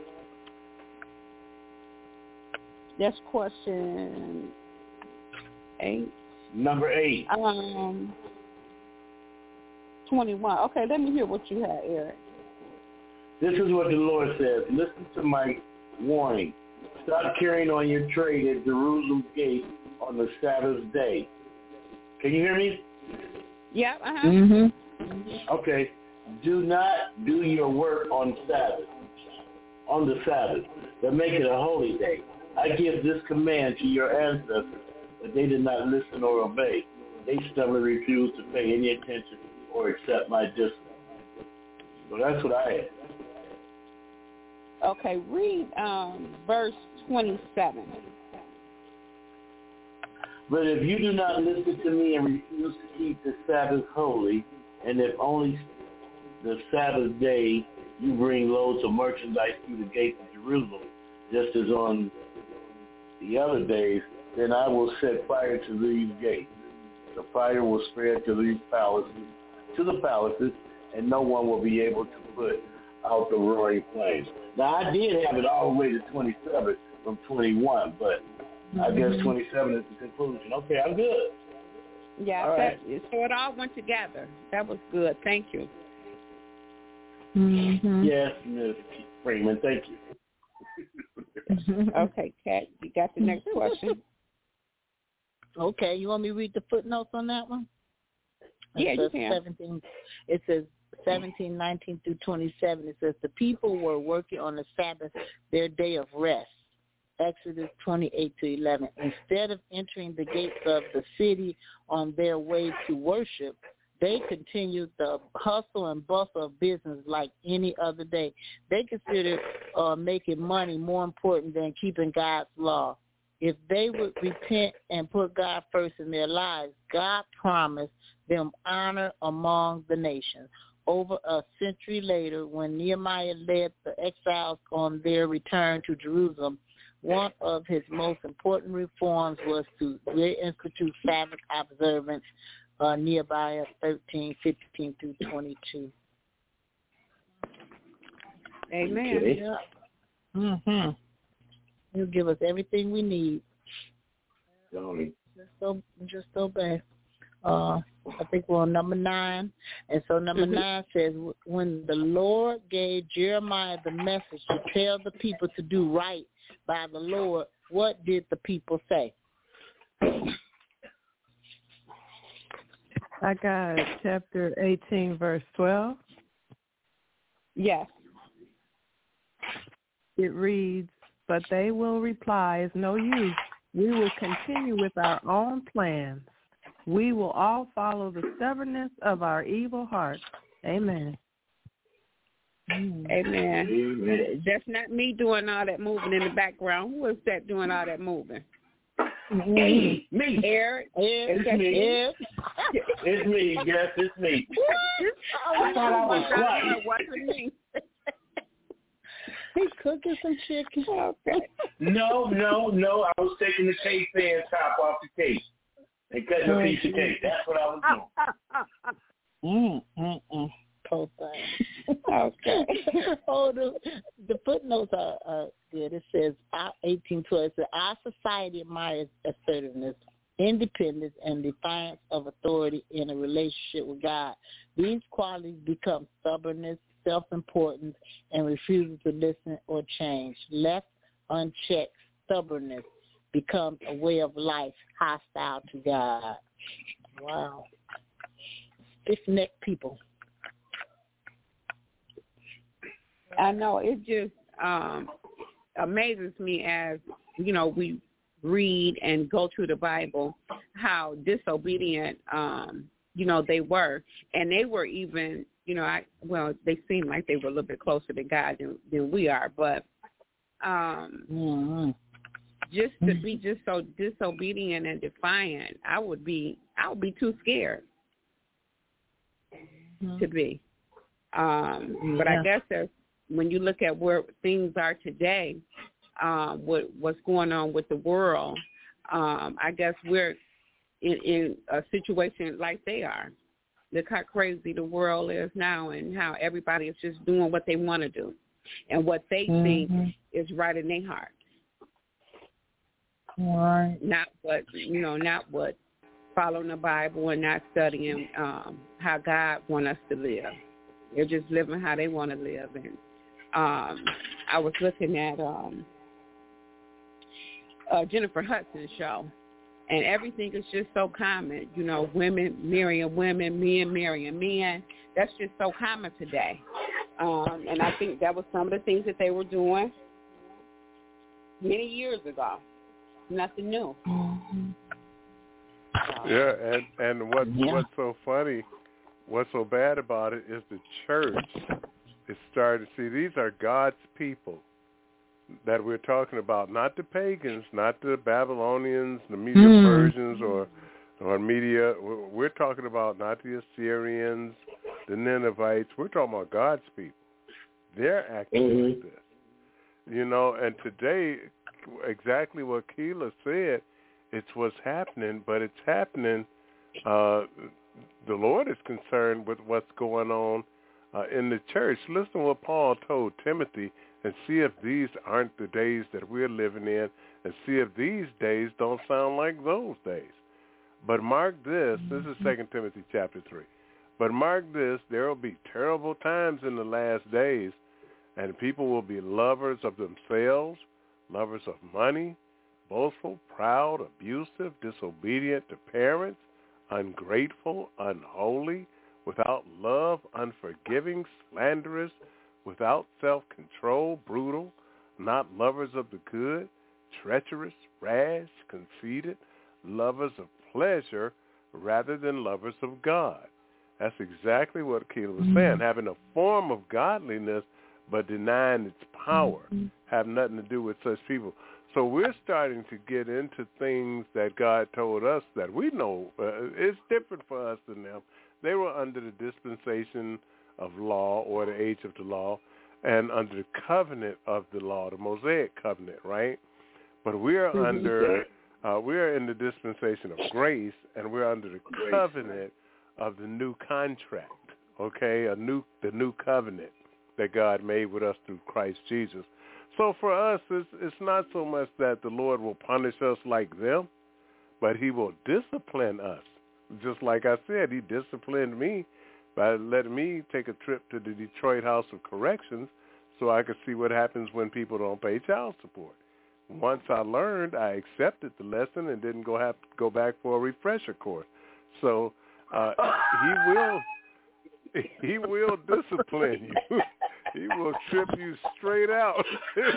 That's question eight. Number eight. Um, twenty-one. Okay, let me hear what you had, Eric. This is what the Lord says. Listen to my warning. Stop carrying on your trade at Jerusalem's gate on the Sabbath day. Can you hear me? Yeah, uh-huh. Mm-hmm. Okay. Do not do your work on Sabbath, on the Sabbath, but make it a holy day. I give this command to your ancestors, but they did not listen or obey. They stubbornly refused to pay any attention or accept my discipline. So that's what I had. Okay, read um, verse twenty-seven. But if you do not listen to me and refuse to keep the Sabbath holy, and if only the Sabbath day you bring loads of merchandise through the gates of Jerusalem, just as on the other days, then I will set fire to these gates. The fire will spread to these palaces, to the palaces, and no one will be able to put out the roaring flames. Now, I did have it all the way to twenty-seven from twenty-one, but mm-hmm. I guess twenty-seven is the conclusion. Okay, I'm good. Yeah, all right. that, so it all went together. That was good. Thank you. Mm-hmm. Yes, Miz Freeman, thank you. Okay, Kat, you got the next question. Okay, you want me to read the footnotes on that one? Yeah, it you says can. seventeen, it says seventeen, nineteen through twenty-seven. It says the people were working on the Sabbath, their day of rest. Exodus twenty-eight to eleven. Instead of entering the gates of the city on their way to worship, they continued the hustle and bustle of business like any other day. They considered uh, making money more important than keeping God's law. If they would repent and put God first in their lives, God promised them honor among the nations. Over a century later, when Nehemiah led the exiles on their return to Jerusalem, one of his most important reforms was to reinstitute Sabbath observance, uh, Nehemiah thirteen, fifteen through twenty-two. Amen. Okay. Yeah. Mm-hmm. He'll give us everything we need. Sorry. Just, so, just obey. Uh, I think we're on number nine. And so number mm-hmm. nine says, when the Lord gave Jeremiah the message to tell the people to do right by the Lord, what did the people say? I got chapter eighteen, verse twelve. Yes. It reads, but they will reply, it's no use. We will continue with our own plans. We will all follow the stubbornness of our evil hearts. Amen. Amen. Amen. That's not me doing all that moving in the background. Who is that doing all that moving? Me. Me. Eric. It's me. Eric? It's me. Yes, it's me. I thought I was quiet. It wasn't me. He's cooking some chicken. Okay. No, no, no. I was taking the cake pan top off the cake and cutting a piece of cake. That's what I was doing. Mm, mm, mm. co-sign. Okay. Oh, the, the footnotes are, are good. It says eighteen twelve. It says, our society admires assertiveness, independence, and defiance of authority in a relationship with God. These qualities become stubbornness, self-importance, and refusal to listen or change. Left unchecked, stubbornness becomes a way of life hostile to God. Wow. Stiff-necked people. I know. It just um, amazes me as, you know, we read and go through the Bible, how disobedient, um, you know, they were. And they were even, you know, I well, they seem like they were a little bit closer to God than, than we are. But um, mm-hmm. just to be just so disobedient and defiant, I would be, I would be too scared mm-hmm. to be. Um, yeah. But I guess there's, when you look at where things are today, um, what what's going on with the world, um, I guess we're in, in a situation like they are. Look how crazy the world is now, and how everybody is just doing what they want to do, and what they mm-hmm. think is right in their heart. Right. Not what you know, not what following the Bible and not studying um, how God wants us to live. They're just living how they want to live. And um, I was looking at um, uh, Jennifer Hudson's show, and everything is just so common. You know, women marrying women, men marrying men. That's just so common today. Um, and I think that was some of the things that they were doing many years ago. Nothing new. Mm-hmm. Yeah, and, and what, yeah. what's so funny, what's so bad about it is the church is starting to see these are God's people that we're talking about, not the pagans, not the Babylonians, the Media mm. Persians, or or Media. We're talking about not the Assyrians, the Ninevites. We're talking about God's people. They're acting mm-hmm. like this. You know, and today, exactly what Keela said, it's what's happening, but it's happening. Uh, the Lord is concerned with what's going on uh, in the church. Listen to what Paul told Timothy, and see if these aren't the days that we're living in, and see if these days don't sound like those days. But mark this, this is Second Timothy chapter three. But mark this, there will be terrible times in the last days, and people will be lovers of themselves, lovers of money, boastful, proud, abusive, disobedient to parents, ungrateful, unholy, without love, unforgiving, slanderous, without self-control, brutal, not lovers of the good, treacherous, rash, conceited, lovers of pleasure rather than lovers of God. That's exactly what Keela was saying. Having a form of godliness but denying its power have nothing to do with such people. So we're starting to get into things that God told us that we know. Uh, it's different for us than them. They were under the dispensation of law, or the age of the law, and under the covenant of the law, the Mosaic covenant, right? But we are mm-hmm. under, uh, we are in the dispensation of grace, and we're under the covenant of the new contract, okay, a new, the new covenant that God made with us through Christ Jesus. So for us, it's, it's not so much that the Lord will punish us like them, but he will discipline us. Just like I said, he disciplined me by letting me take a trip to the Detroit House of Corrections so I could see what happens when people don't pay child support. Once I learned, I accepted the lesson and didn't go have to go back for a refresher course. So uh, he will he will discipline you. He will trip you straight out.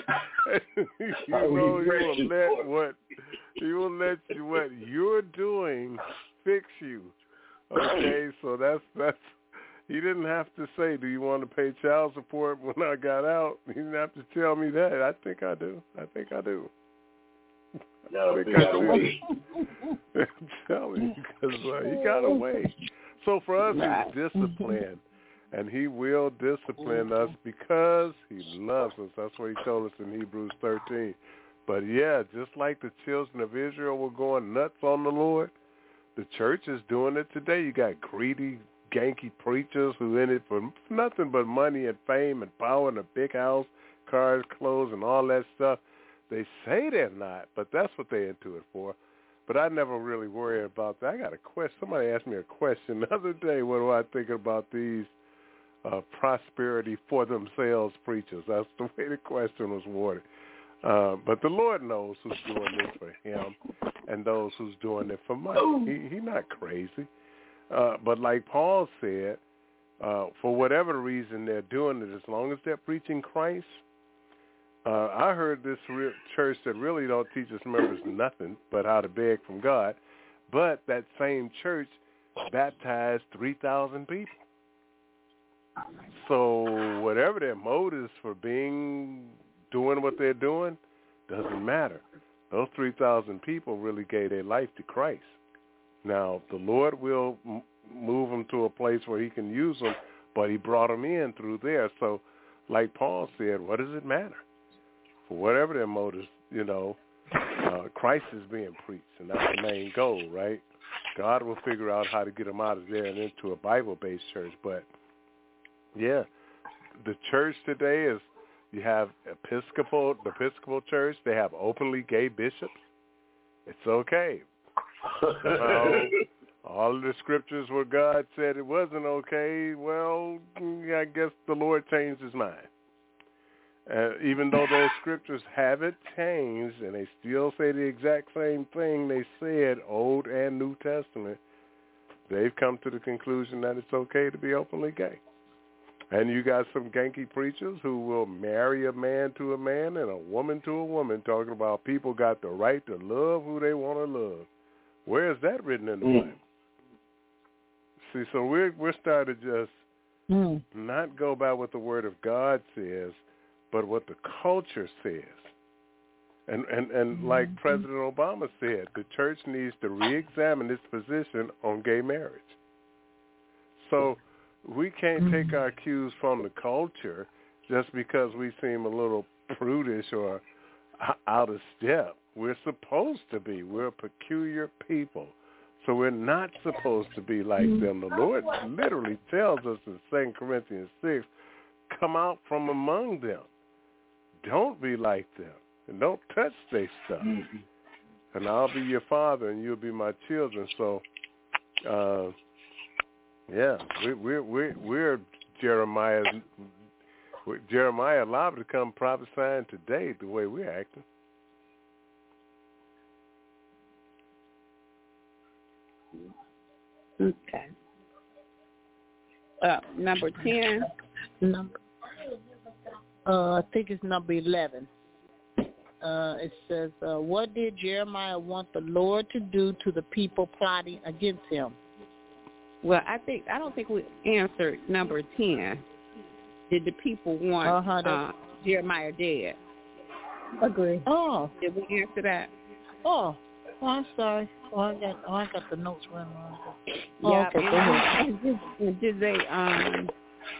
you know, he will let what he will let you what you're doing fix you. Okay, so that's that's. He didn't have to say, "Do you want to pay child support?" When I got out, he didn't have to tell me that. I think I do. I think I do. No, I think I do. Tell me, because uh, he got away. So for us, he's disciplined. And he will discipline us because he loves us. That's what he told us in Hebrews thirteen. But yeah, just like the children of Israel were going nuts on the Lord, the church is doing it today. You got greedy ganky preachers who in it for nothing but money and fame and power and a big house, cars, clothes, and all that stuff. They say they're not, but that's what they're into it for. But I never really worry about that. I got a question. Somebody asked me a question the other day. What do I think about these uh, prosperity for themselves preachers? That's the way the question was worded. Uh, but the Lord knows who's doing this for him and those who's doing it for money. He, he's not crazy. Uh, but like Paul said, uh, for whatever reason they're doing it, as long as they're preaching Christ. Uh, I heard this re- church that really don't teach its members nothing but how to beg from God, but that same church baptized three thousand people. So whatever their motives for being, doing what they're doing, doesn't matter. Those three thousand people really gave their life to Christ. Now, the Lord will m- move them to a place where he can use them, but he brought them in through there. So like Paul said, what does it matter? For whatever their motives, you know, uh, Christ is being preached, and that's the main goal, right? God will figure out how to get them out of there and into a Bible-based church. But, yeah, the church today is, you have Episcopal, the Episcopal Church, they have openly gay bishops. It's okay. uh, all of the scriptures where God said it wasn't okay, well, I guess the Lord changed his mind. Uh, even though those scriptures haven't changed and they still say the exact same thing they said, Old and New Testament, they've come to the conclusion that it's okay to be openly gay. And you got some ganky preachers who will marry a man to a man and a woman to a woman, talking about people got the right to love who they want to love. Where is that written in the mm. Bible? See, so we're, we're starting to just mm. not go by what the Word of God says, but what the culture says. And and, and mm-hmm. like President Obama said, the church needs to re-examine its position on gay marriage. So we can't mm-hmm. take our cues from the culture just because we seem a little prudish or out of step. We're supposed to be. We're a peculiar people. So we're not supposed to be like mm-hmm. them. The Lord literally tells us in Second Corinthians six, come out from among them. Don't be like them, and don't touch their stuff. Mm-hmm. And I'll be your father, and you'll be my children. So, uh, yeah, we, we're we're we're Jeremiah. We're Jeremiah allowed to come prophesying today the way we're acting. Okay. Uh, number ten. Number. Uh, I think it's number eleven. Uh, it says, uh, what did Jeremiah want the Lord to do to the people plotting against him? Well, I think I don't think we answered number ten. Did the people want uh-huh, uh, Jeremiah dead? Agree. Oh. Did we answer that? Oh, oh I'm sorry. Oh, I got, oh, I got the notes running on. Oh, yeah, okay, go ahead. Did, did they... Um,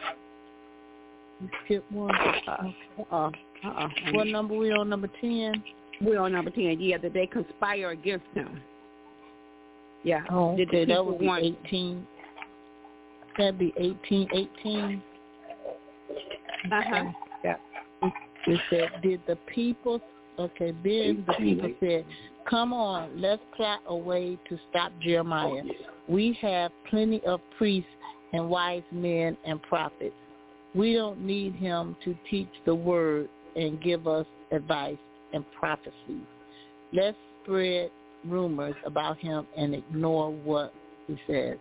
skip one. Uh, uh, uh, what number we on? Number ten. We're on number ten. Yeah, did they conspire against him? Yeah. Oh, okay. Did that would be want... eighteen. That'd be eighteen. Eighteen. Uh huh. Yeah. It said, "Did the people?" Okay. Then the people said, "Come on, let's plot a way to stop Jeremiah. We have plenty of priests and wise men and prophets. We don't need him to teach the word and give us advice and prophecy. Let's spread rumors about him and ignore what he says."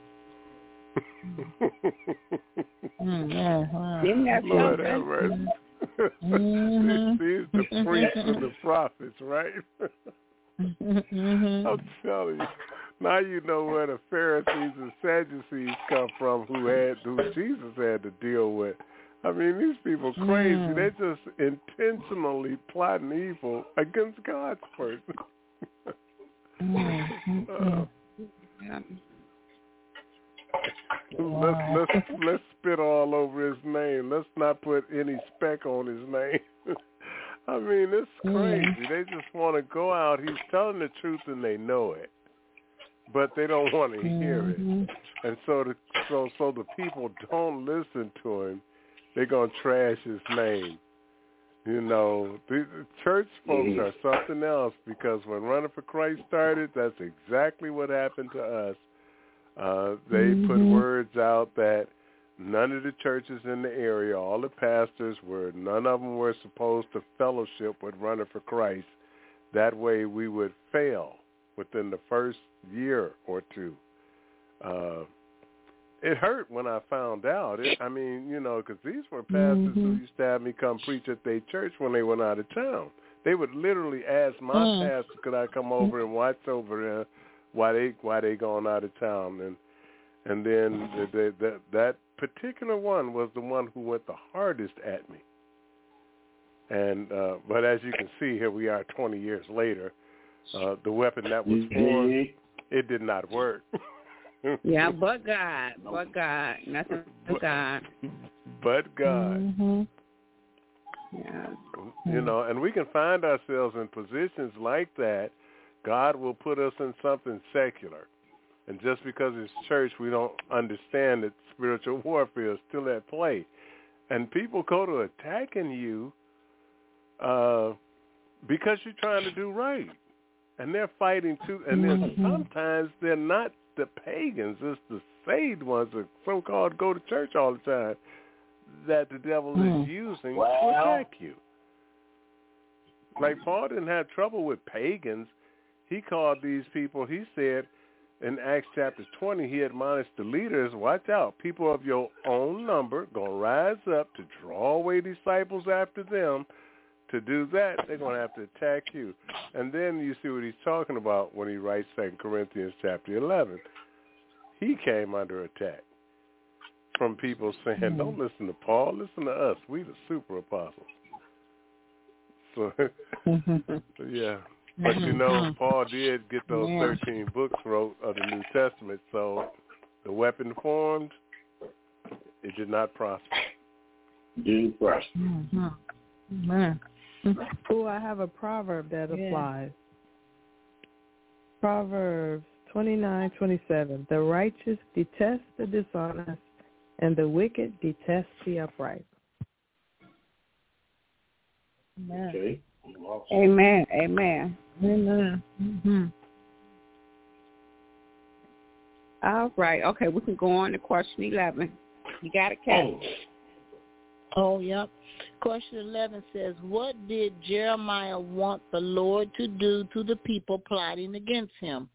mm, yeah, wow. Lord have mercy. Mm-hmm. These the priests and the prophets, right? mm-hmm. I'm telling you. Now you know where the Pharisees and Sadducees come from, who had who Jesus had to deal with. I mean, these people crazy. Mm. They're just intentionally plotting evil against God's person. mm. uh, let's let's let's spit all over his name. Let's not put any speck on his name. I mean, it's crazy. Mm. They just want to go out. He's telling the truth and they know it. but they don't want to hear Mm-hmm. it. And so the so so the people don't listen to him. They're gonna trash his name. You know, the the church folks Mhm. are something else, because when Running for Christ started, that's exactly what happened to us. Uh, they Mhm. put words out that none of the churches in the area, all the pastors were, none of them were supposed to fellowship with Running for Christ. That way we would fail within the first year or two. Uh, it hurt when I found out. It, I mean, you know, because these were pastors who Mhm. used to have me come preach at their church when they went out of town. They would literally ask my Mm. pastor, could I come over and watch over there while they while they going out of town? And and then the, the, the, that particular one was the one who went the hardest at me. And uh, but as you can see, here we are twenty years later. Uh, the weapon that was formed, it did not work. Yeah, but God, but God, nothing but God. But God. Mm-hmm. Yeah. You know, and we can find ourselves in positions like that. God will put us in something secular. And just because it's church, we don't understand that spiritual warfare is still at play. And people go to attacking you uh, because you're trying to do right. And they're fighting too. And then Mhm. sometimes they're not the pagans. It's the saved ones that so-called go to church all the time that the devil Mm. is using Wow. to attack you. Like Paul didn't have trouble with pagans. He called these people, he said in Acts chapter twenty, he admonished the leaders, watch out, people of your own number going to rise up to draw away disciples after them. To do that, they're going to have to attack you. And then you see what he's talking about when he writes Second Corinthians chapter eleven. He came under attack from people saying, Mm. don't listen to Paul, listen to us. We the super apostles. So, yeah. But you know, Paul did get those Yeah. thirteen books wrote of the New Testament, so the weapon formed, it did not prosper. Didn't prosper. Mm-hmm. Man. Oh, I have a proverb that Yeah. applies. Proverbs twenty-nine twenty-seven. The righteous detest the dishonest, and the wicked detest the upright. Amen. Okay. Amen. Amen. Amen. Mm-hmm. All right. Okay, we can go on to question eleven. You got it, Kat? Oh, Oh, yep. Question eleven says, what did Jeremiah want the Lord to do to the people plotting against him?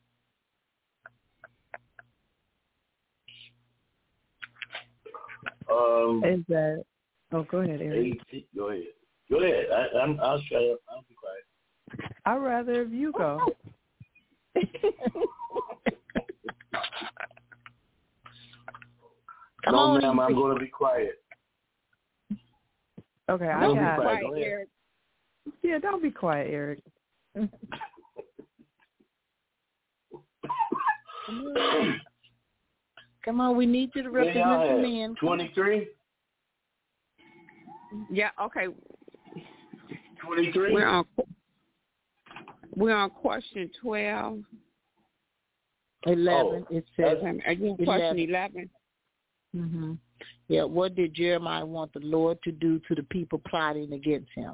um, Is that? Oh, go ahead, Eric. eight, go ahead. Go ahead. I, I'm, I'll shut up. I'll be quiet. I'd rather if you go. Come no, on, ma'am, I'm Ingrid. going to be quiet. Okay, I Don't be got. quiet. Right, Go ahead. Eric. Yeah, don't be quiet, Eric. Come on, we need you to Where represent y'all the at? men. twenty-three? Yeah. Okay. twenty-three? We're on. We're on question twelve. Eleven. Oh, It says. And again, question eleven. Mm-hmm. Yeah. What did Jeremiah want the Lord to do to the people plotting against him?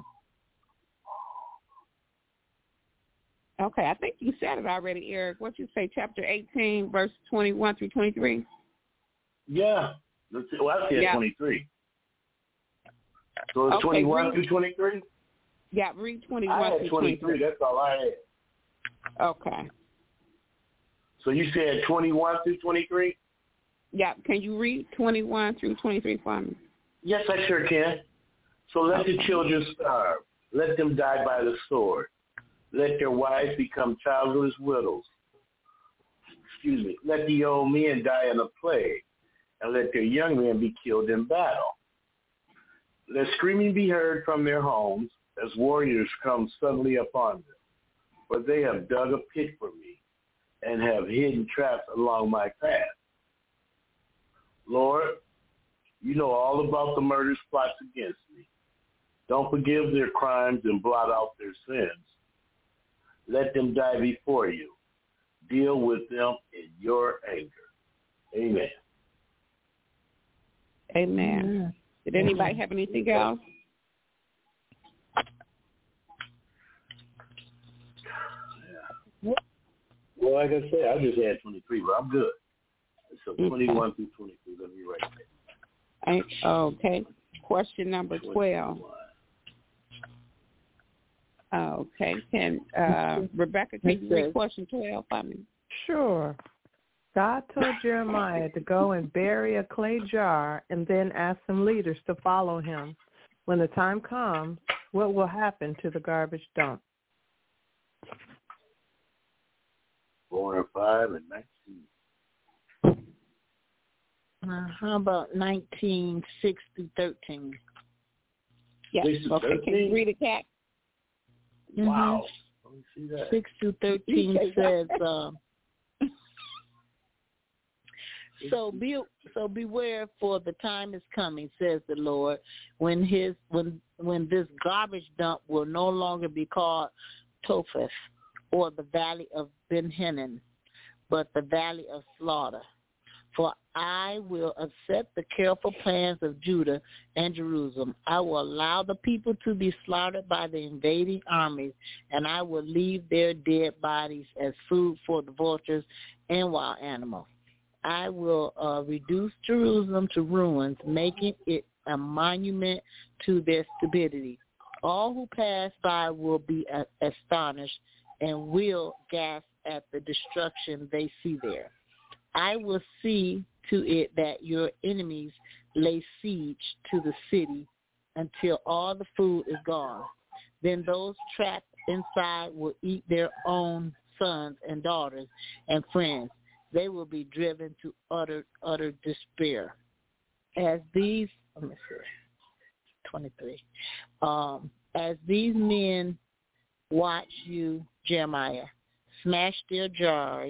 Okay, I think you said it already, Eric. What you say? Chapter eighteen, verse twenty-one through twenty-three. Yeah. Let's see. Well, I said Yeah. twenty-three. So it's Okay, twenty-one read- through twenty-three? Yeah, read twenty-one I had through twenty-three. twenty-three. That's all I had. Okay. So you said twenty-one through twenty-three? Yeah, can you read twenty-one through twenty-three for me? Yes, I sure can. So let the children starve. Let them die by the sword. Let their wives become childless widows. Excuse me. Let the old men die in a plague, and let their young men be killed in battle. Let screaming be heard from their homes as warriors come suddenly upon them. For they have dug a pit for me and have hidden traps along my path. Lord, you know all about the murderous plots against me. Don't forgive their crimes and blot out their sins. Let them die before you. Deal with them in your anger. Amen. Amen. Did anybody have anything else? Well, like I said, I just had twenty-three, but I'm good. So twenty-one through twenty-three, let me write that. Okay. Question number twelve. Okay. Can uh, Rebecca, can you read question twelve for me? Sure. God told Jeremiah to go and bury a clay jar and then ask some leaders to follow him. When the time comes, what will happen to the garbage dump? Four and five and nineteen. Uh, how about nineteen, six through thirteen? Yes. Okay. Can you read it, Kat? Wow. Let me see that. Six through thirteen says, uh, "So be so beware, for the time is coming," says the Lord, when his when when this garbage dump will no longer be called Topheth or the valley of Ben Hinnom, but the valley of slaughter. For I will upset the careful plans of Judah and Jerusalem. I will allow the people to be slaughtered by the invading armies, and I will leave their dead bodies as food for the vultures and wild animals. I will uh, reduce Jerusalem to ruins, making it a monument to their stupidity. All who pass by will be uh, astonished and will gasp at the destruction they see there. I will see to it that your enemies lay siege to the city until all the food is gone. Then those trapped inside will eat their own sons and daughters and friends. They will be driven to utter, utter despair. As these, let me see, twenty-three. Um, as these men watch you, Jeremiah, smash their jars,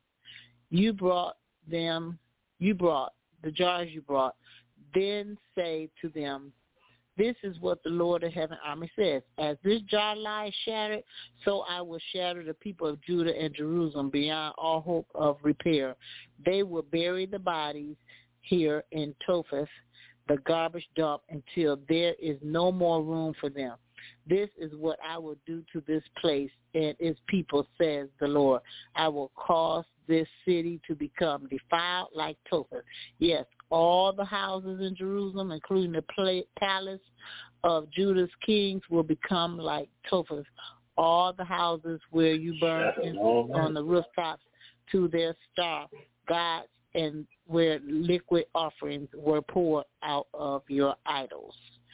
you brought them, you brought, the jars you brought, then say to them, this is what the Lord of Heaven Army says. As this jar lies shattered, so I will shatter the people of Judah and Jerusalem beyond all hope of repair. They will bury the bodies here in Topheth, the garbage dump, until there is no more room for them. This is what I will do to this place and its people, says the Lord. I will cause this city to become defiled like Topheth. Yes, all the houses in Jerusalem, including the palace of Judah's kings, will become like Topheth. All the houses where you burn incense on the rooftops to their star gods, and where liquid offerings were poured out of your idols.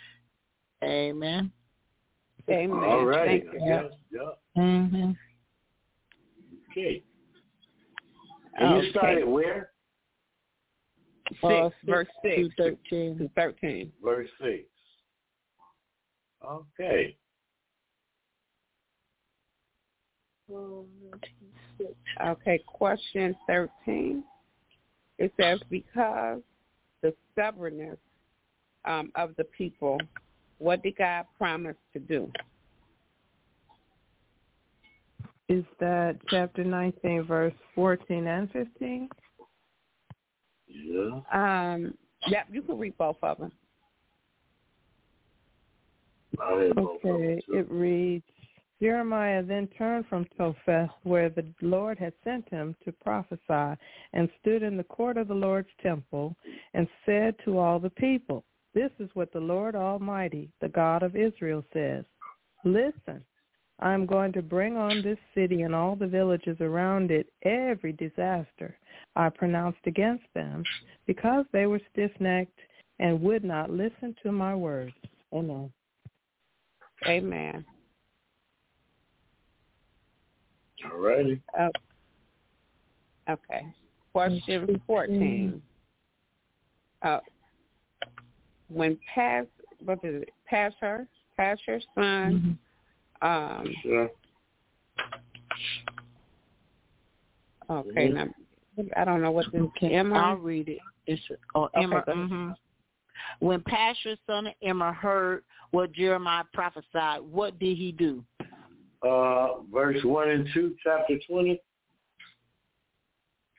Amen. Amen. All right. Thank you. Yes, yeah. Mm-hmm. Okay. And Okay. you started where? Six, Uh, verse six to thirteen. to thirteen. Verse six. Okay. Okay, question thirteen. It says, because the stubbornness um, of the people, what did God promise to do? Is that chapter nineteen, verse fourteen and fifteen? Yeah. Um, yeah, you can read both of them. Okay, it reads, Jeremiah then turned from Topheth, where the Lord had sent him to prophesy, and stood in the court of the Lord's temple, and said to all the people, this is what the Lord Almighty, the God of Israel, says. Listen, I am going to bring on this city and all the villages around it every disaster I pronounced against them, because they were stiff-necked and would not listen to my words. Amen. Amen. All righty. Uh, okay. Question fourteen. Uh, when Pas, what is it? Pasher, Pasher's son. Mm-hmm. Um, Sure. Okay. Mm-hmm. Now, I don't know what this. Okay. Emma. I'll read it. It's oh, Emma. Okay, Mm-hmm. When Pasher's son of Emma heard what Jeremiah prophesied, what did he do? Uh, verse one and two, chapter twenty.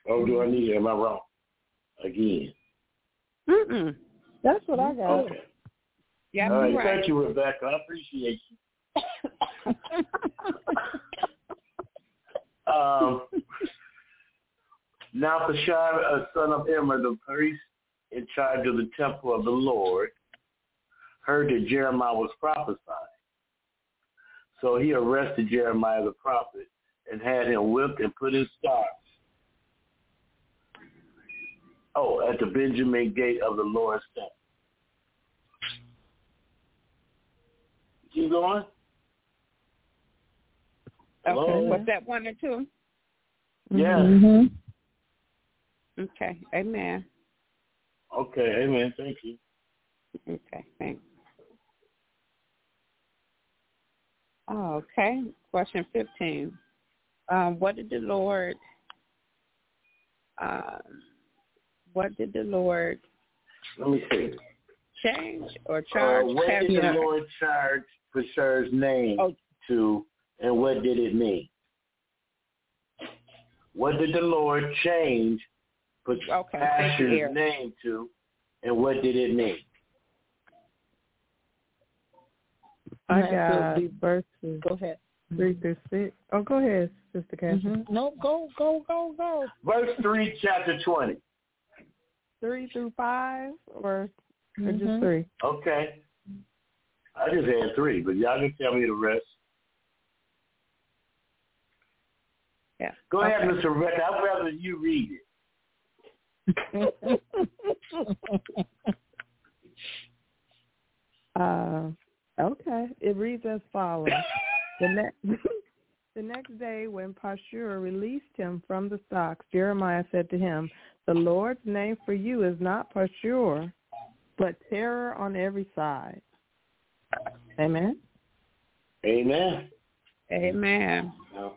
Oh, do I need it? Am I wrong? Again. Mm-mm. That's what I got. Okay. Yeah, all right. right. Thank you, Rebecca. I appreciate you. um, now, Pashar, son of Immer, the priest in charge of the temple of the Lord, heard that Jeremiah was prophesying. So he arrested Jeremiah the prophet and had him whipped and put in stocks. Oh, at the Benjamin gate of the Lord's temple. Keep going. Okay. Hello? Was that one or two? Yeah. Mm-hmm. Okay. Amen. Okay. Amen. Thank you. Okay. Thanks. Oh, okay. Question fifteen. Um, what did the Lord? Um, what did the Lord? Let me see. Change or charge? Uh, what did the Lord charge Pashur's name oh. to, and what did it mean? What did the Lord change Pashur's okay, name to, and what did it mean? I got verses. Go ahead. Three through six. Oh, go ahead, Sister Kathy. Mm-hmm. No, go, go, go, go. Verse three, chapter twenty. Three through five, or, or mm-hmm. just three? Okay. I just had three, but y'all can tell me the rest. Yeah. Go okay. ahead, Mister Rebecca. I'd rather you read it. uh, okay. It reads as follows. The next, the next day when Pashur released him from the stocks, Jeremiah said to him, the Lord's name for you is not Pashur, but terror on every side. Amen? Amen. Amen. No.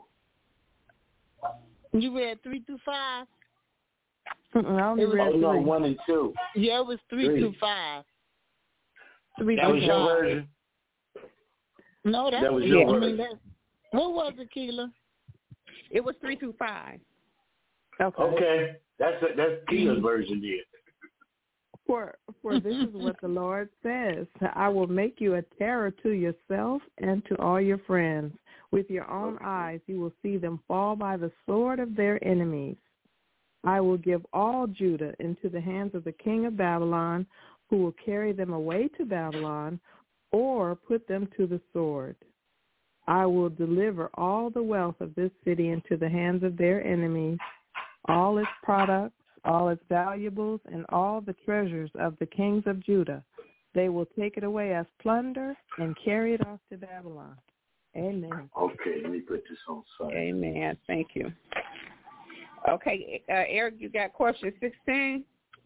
You read three through five? I only it was, read oh, no, three. one and two. Yeah, it was three, three. through five. Three that through was five. your version? No, that, that was yeah, your I version. mean, that, what was it, Keela? It was three through five. Okay. Okay. That's a, that's Keela's version there. For for this is what the Lord says, I will make you a terror to yourself and to all your friends. With your own eyes you will see them fall by the sword of their enemies. I will give all Judah into the hands of the king of Babylon, who will carry them away to Babylon or put them to the sword. I will deliver all the wealth of this city into the hands of their enemies, all its products, all its valuables, and all the treasures of the kings of Judah. They will take it away as plunder and carry it off to Babylon. Amen. Okay, let me put this on side. Amen. Thank you. Okay, uh, Eric, you got question sixteen?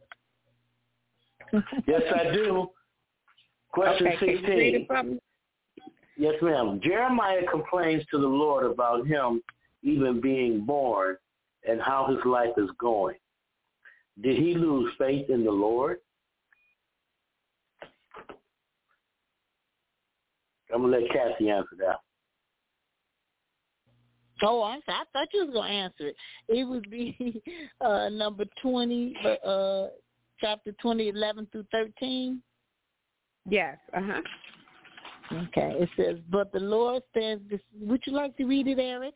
Yes, I do. Question okay, sixteen. Can you read it from? Yes, ma'am. Jeremiah complains to the Lord about him even being born and how his life is going. Did he lose faith in the Lord? I'm going to let Kathy answer that. Oh, I, I thought you was going to answer it. It would be uh, number twenty, uh, chapter twenty, eleven through thirteen. Yes. Uh-huh. Okay. It says, but the Lord says this. Would you like to read it, Eric?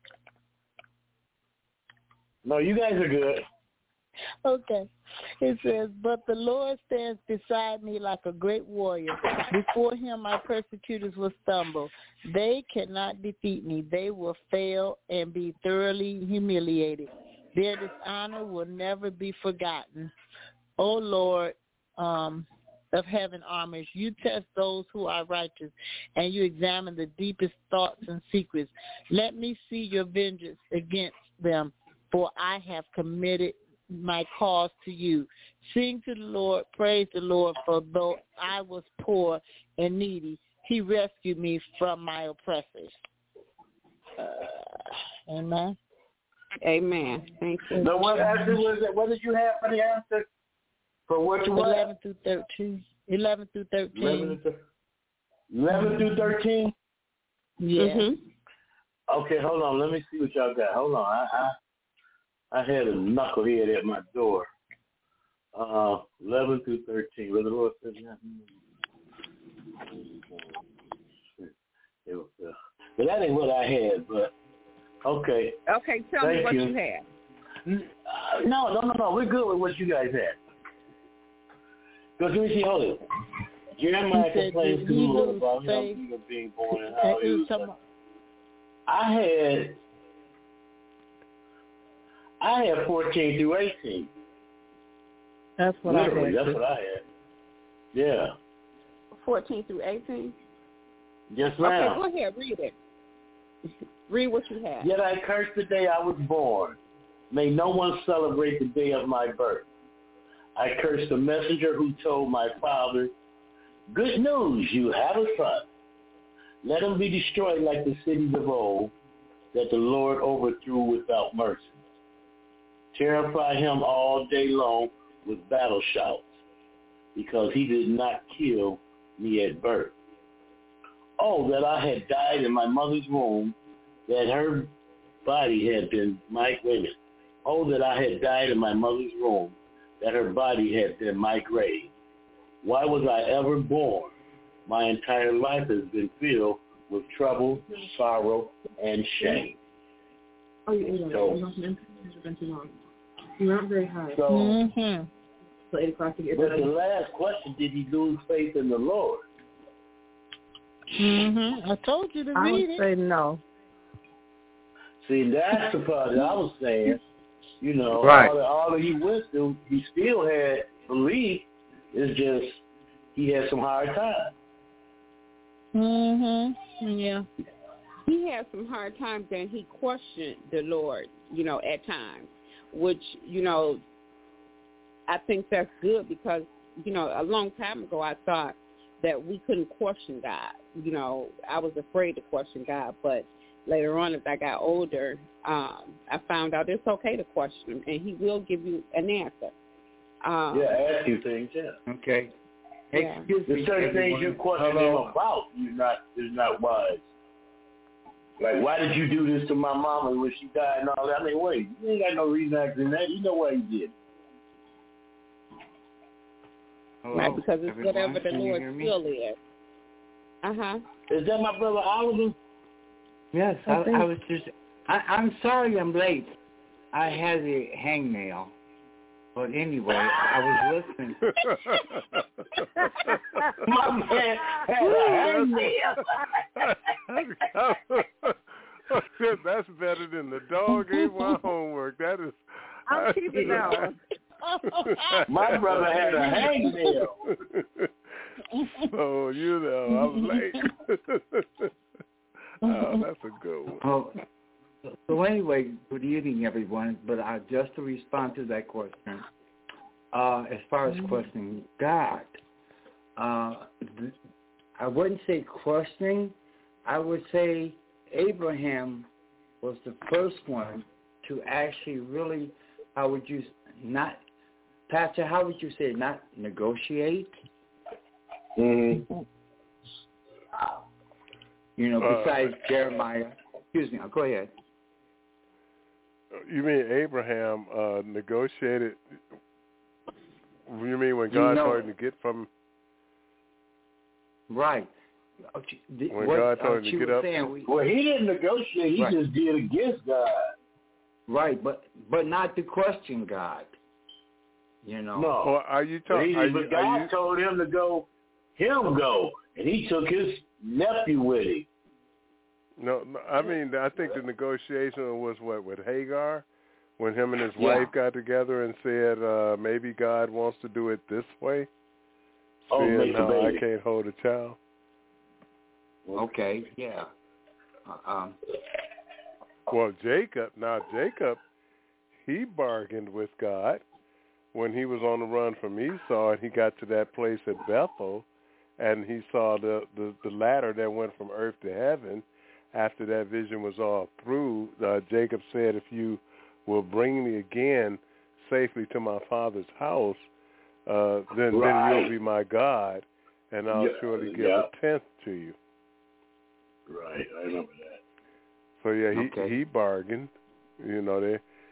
No, you guys are good. Okay. It says, but the Lord stands beside me like a great warrior. Before him my persecutors will stumble. They cannot defeat me. They will fail and be thoroughly humiliated. Their dishonor will never be forgotten. O Lord um, of heaven armies, you test those who are righteous, and you examine the deepest thoughts and secrets. Let me see your vengeance against them, for I have committed my cause to you. Sing to the Lord, praise the Lord, for though I was poor and needy, he rescued me from my oppressors. Uh, amen. Amen. Thank you. Now, what answer was it? What did you have for the answer? For what you want? eleven through thirteen. eleven through thirteen. eleven through, eleven through thirteen? Yeah. Mm-hmm. Okay, hold on. Let me see what y'all got. Hold on. I, I I had a knucklehead at my door. Uh, eleven through thirteen. Where the Lord said that. It was, uh, but that ain't what I had. But okay. Okay, tell Thank me what you, you had. Uh, no, no, no, no. We're good with what you guys had. Because let me see, hold it. Jeremiah complains to the Lord about him even being born and how he was. I had, I had fourteen through eighteen. That's what Literally, I had. that's what I had. Yeah. fourteen through eighteen? Yes, ma'am. Okay, go ahead, read it. Read what you had. Yet I curse the day I was born. May no one celebrate the day of my birth. I curse the messenger who told my father, good news, you have a son. Let him be destroyed like the cities of old that the Lord overthrew without mercy. Terrify him all day long with battle shouts, because he did not kill me at birth. Oh, that I had died in my mother's womb, that her body had been my women. Oh, that I had died in my mother's womb, that her body had been my grave. Why was I ever born? My entire life has been filled with trouble, sorrow, and shame. Oh, you so, you weren't very high. So, mm-hmm. so eight o'clock to get but ready. the last question, did he lose faith in the Lord? Mm-hmm. I told you to I read would it. say no. See, that's the part that I was saying. You know, right. all, that, all that he went through, he still had belief. It's just he had some hard times. Mm-hmm. Yeah. He had some hard times and he questioned the Lord, you know, at times, which, you know, I think that's good because, you know, a long time ago I thought that we couldn't question God. You know, I was afraid to question God, but later on as I got older, um, I found out it's okay to question him, and he will give you an answer. Um, yeah, ask you things, yeah. Okay. Yeah. Excuse There's me, certain everyone. things you question Hello. him about is not, is not wise. Like, why did you do this to my mama when she died and all that? I mean, wait, you ain't got no reason asking that. You know why he did. Hello, right, because it's everyone. whatever the Can you Lord hear me? will is. Uh-huh. Is that my brother Oliver? Yes, I, I think- I was just. I, I'm sorry I'm late. I had a hangnail, but anyway, I was listening. My man had a hangnail. That's better than the dog ate my homework. That is. I'm keeping that one. My brother had a hangnail. So, you know, I'm late. Oh, that's a good one. Oh, so anyway, good evening, everyone. But I, just to respond to that question, uh, as far as questioning God, uh, th- I wouldn't say questioning. I would say Abraham was the first one to actually really, how would you, not, Pastor, how would you say, not negotiate? Mm-hmm. You know, Uh, besides Jeremiah. Excuse me, go ahead. You mean Abraham uh, negotiated? You mean when God You know, told him to get from? Right. When what, God told uh, him to she get was up? saying, we, Well, he didn't negotiate. He Right. just did against God. right, but but not to question God. You know. No. Or are you But, talking? he, but God you, told him to go, him go, and he took his nephew with him. No, no, I mean, I think the negotiation was what with Hagar, when him and his Yeah. wife got together and said uh, maybe God wants to do it this way. Oh, seeing make a how I baby. can't hold a child. Okay. Yeah. Uh, um. Well, Jacob, now Jacob, he bargained with God when he was on the run from Esau, and he got to that place at Bethel, and he saw the, the, the ladder that went from earth to heaven. After that vision was all through, uh, Jacob said, if you will bring me again safely to my father's house, uh, then, Right. then you'll be my God, and I'll Yeah, surely give yeah. a tenth to you. Right, I remember that. So, yeah, he, Okay. he bargained. You know, they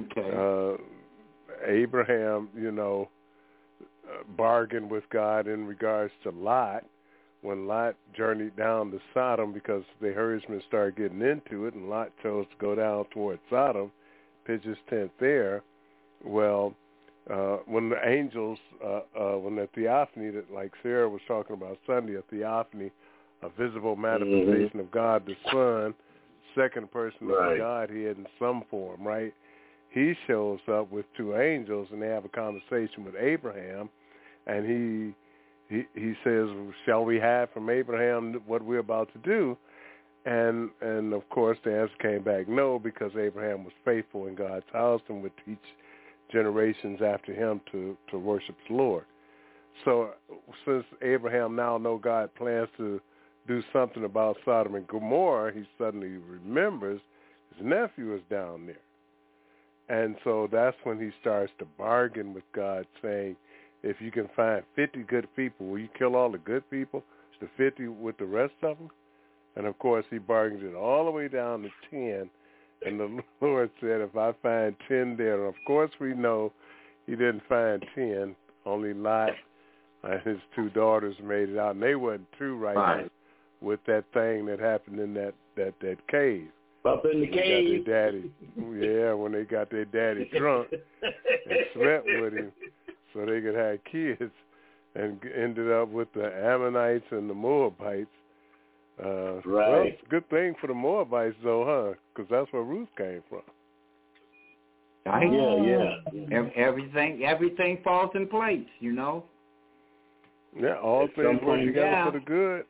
Okay. Uh, Abraham, you know, uh, bargained with God in regards to Lot when Lot journeyed down to Sodom because the herdsmen started getting into it, and Lot chose to go down towards Sodom, pitch his tent there. Well, uh, when the angels, uh, uh, when the theophany, that like Sarah was talking about Sunday, a theophany, a visible manifestation mm-hmm. of God the Son, second person right. of the Godhead in some form, right? He shows up with two angels, and they have a conversation with Abraham, and he he he says, "Shall we have from Abraham what we're about to do?" And and of course the answer came back no, because Abraham was faithful in God's house and would teach generations after him to, to worship the Lord. So since Abraham now know God plans to do something about Sodom and Gomorrah, he suddenly remembers his nephew is down there. And so that's when he starts to bargain with God, saying, if you can find fifty good people, will you kill all the good people, the fifty with the rest of them? And, of course, he bargains it all the way down to ten. And the Lord said, if I find ten there, of course we know he didn't find ten. Only Lot and his two daughters made it out, and they wasn't too righteous right. with that thing that happened in that, that, that cave. Up in the when cave. Their daddy, yeah, when they got their daddy drunk and slept with him so they could have kids, and ended up with the Ammonites and the Moabites. Uh, right. Well, it's a good thing for the Moabites, though, huh? Because that's where Ruth came from. Right? Yeah, yeah. yeah. Everything, everything falls in place, you know. Yeah, all At things work together yeah. for the good.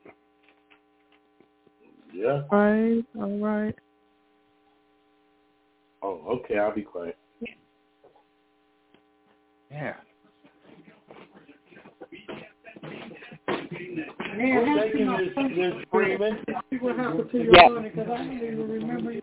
Yeah. All right, all right. Oh, okay, I'll be quiet. Yeah. Well, thank you, Miz Miz Freeman. What happened to your money? Because I don't even remember.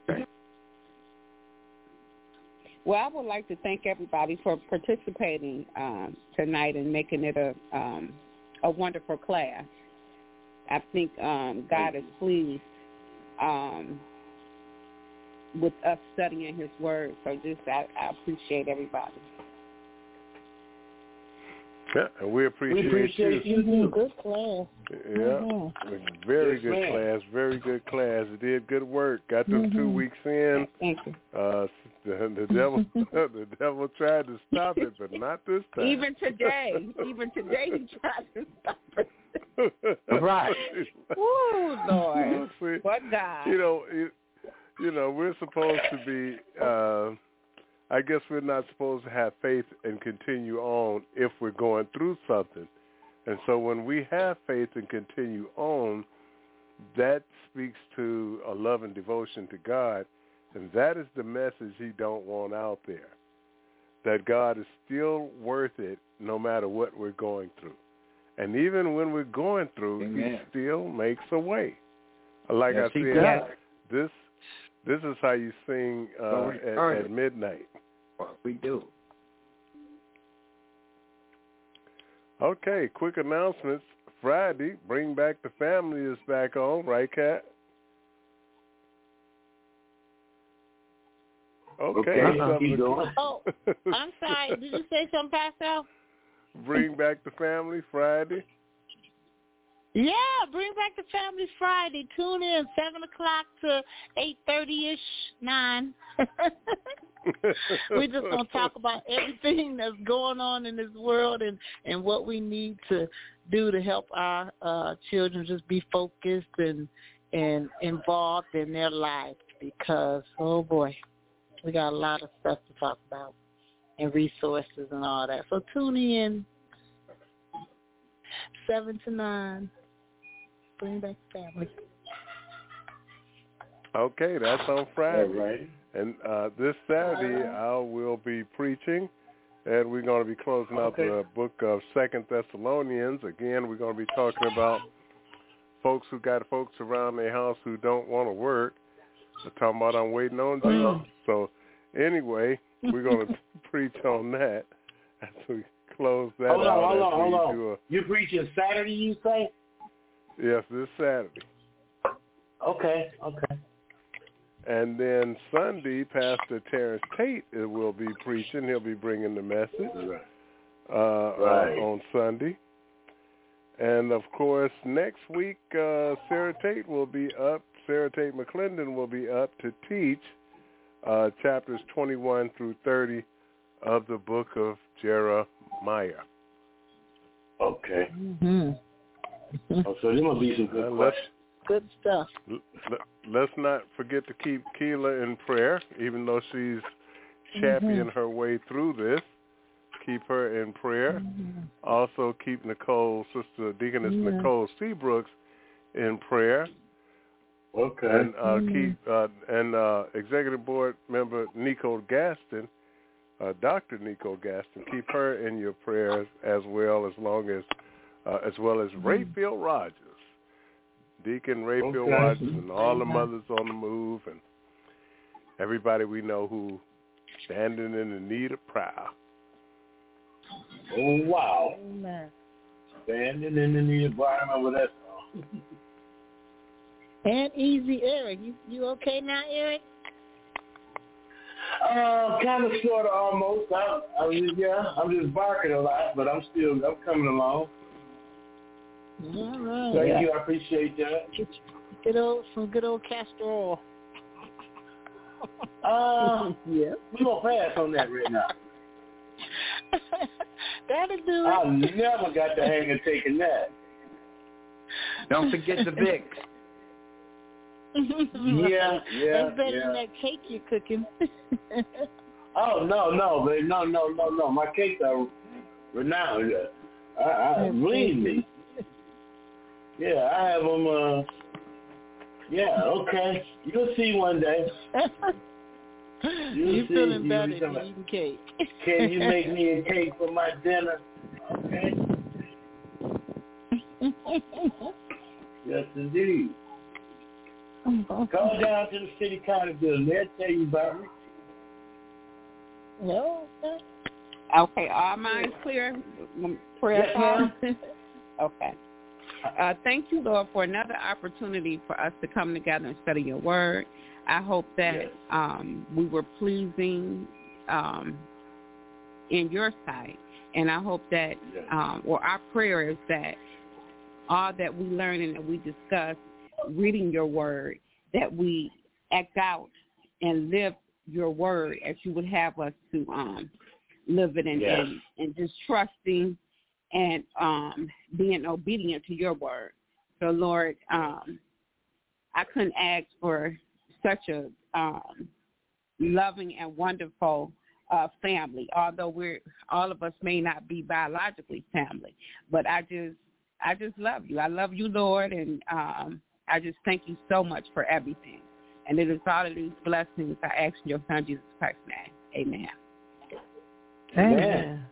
Well, I would like to thank everybody for participating um, tonight and making it a um, a wonderful class. I think um, God is pleased um, with us studying His Word. So just I, I appreciate everybody. Yeah, and we appreciate, we appreciate you. you. Too. Good class. Yeah, mm-hmm. very yes, good ma'am. class, very good class. It did good work. Got them mm-hmm. two weeks in. Thank you. Uh, the, the devil, the devil tried to stop it, but not this time. Even today, even today, he tried to stop it. Right. Woo, Lord. See, what God? You know, you, you know, we're supposed to be. Uh, I guess we're not supposed to have faith and continue on if we're going through something. And so when we have faith and continue on, that speaks to a love and devotion to God, and that is the message he don't want out there, that God is still worth it no matter what we're going through. And even when we're going through, Amen. He still makes a way. Like yes, I said, this this is how you sing uh, at, at midnight. What we do. Okay, quick announcements. Friday, Bring Back the Family is back on, right, Kat? Okay. okay. Keep going. Oh, I'm sorry. Did you say something, Pastor? Bring Back the Family Friday. Yeah, Bring Back the Family Friday. Tune in seven o'clock to eight thirty ish, nine. We're just gonna talk about everything that's going on in this world and, and what we need to do to help our uh, children just be focused and and involved in their life. Because oh boy, we got a lot of stuff to talk about and resources and all that. So tune in seven to nine. Bring Back the Family. Okay, that's on Friday. All right. And uh, this Saturday, I will be preaching, and we're going to be closing out okay. the book of Second Thessalonians. Again, we're going to be talking about folks who got folks around their house who don't want to work. We're talking about I'm waiting on Jesus. So anyway, we're going to preach on that as we close that hold out. On, hold on, hold on, hold on. You're preaching Saturday, you say? Yes, this Saturday. Okay, okay. And then Sunday, Pastor Terrence Tate will be preaching. He'll be bringing the message uh, right. uh, on Sunday. And, of course, next week, uh, Sarah Tate will be up. Sarah Tate McClendon will be up to teach uh, chapters twenty-one through thirty of the book of Jeremiah. Okay. Mm-hmm. Oh, so there must be some good Uh, questions. Good stuff. Let's not forget to keep Keela in prayer, even though she's championing mm-hmm. her way through this. Keep her in prayer. Mm-hmm. Also keep Nicole, Sister Deaconess yeah. Nicole Seabrooks, in prayer. Okay. And uh, mm-hmm. keep uh, and uh, Executive Board Member Nico Gaston, uh, Doctor Nico Gaston, keep her in your prayers as well as long as uh, as well as mm-hmm. Rayfield Rogers, Deacon Rayfield okay. Rogers, and all the mothers on the move, and everybody we know who standing in the need of prayer. Oh wow! Amen. Standing in the need of prayer. I remember that song. And Easy Eric, you you okay now, Eric? Uh, kind of, sort of, almost. I, I was, yeah, I'm just barking a lot, but I'm still, I'm coming along. All right. Thank yeah. you. I appreciate that. Good old, some good old castor oil. Uh, yeah. We're going to pass on that right now. That'll do it. I never got the hang of taking that. Don't forget the Vicks. yeah, yeah, That's better yeah. than that cake you're cooking. oh, no, no, baby. No, no, no, no. My cakes are renowned. I, I, believe me. Yeah, I have them, uh, yeah, okay. You'll see one day. You're see, feeling better you than eating cake. Can you make me a cake for my dinner? Okay. Yes, indeed. Go down to the city county building. They'll tell you about me. No. Okay, all minds clear? Prayer yes, ma'am. Okay. Uh, thank you, Lord, for another opportunity for us to come together and study your word. I hope that yes. um, we were pleasing um, in your sight, and I hope that, yes. um, or our prayer is that all that we learn and that we discuss reading your word, that we act out and live your word as you would have us to um, live it and, yes. and, and just trusting and um, being obedient to your word. So, Lord, um, I couldn't ask for such a um, loving and wonderful uh, family, although we're all of us may not be biologically family. But I just, I just love you. I love you, Lord, and um, I just thank you so much for everything. And it is all of these blessings I ask in your Son Jesus Christ's name. Amen. Amen.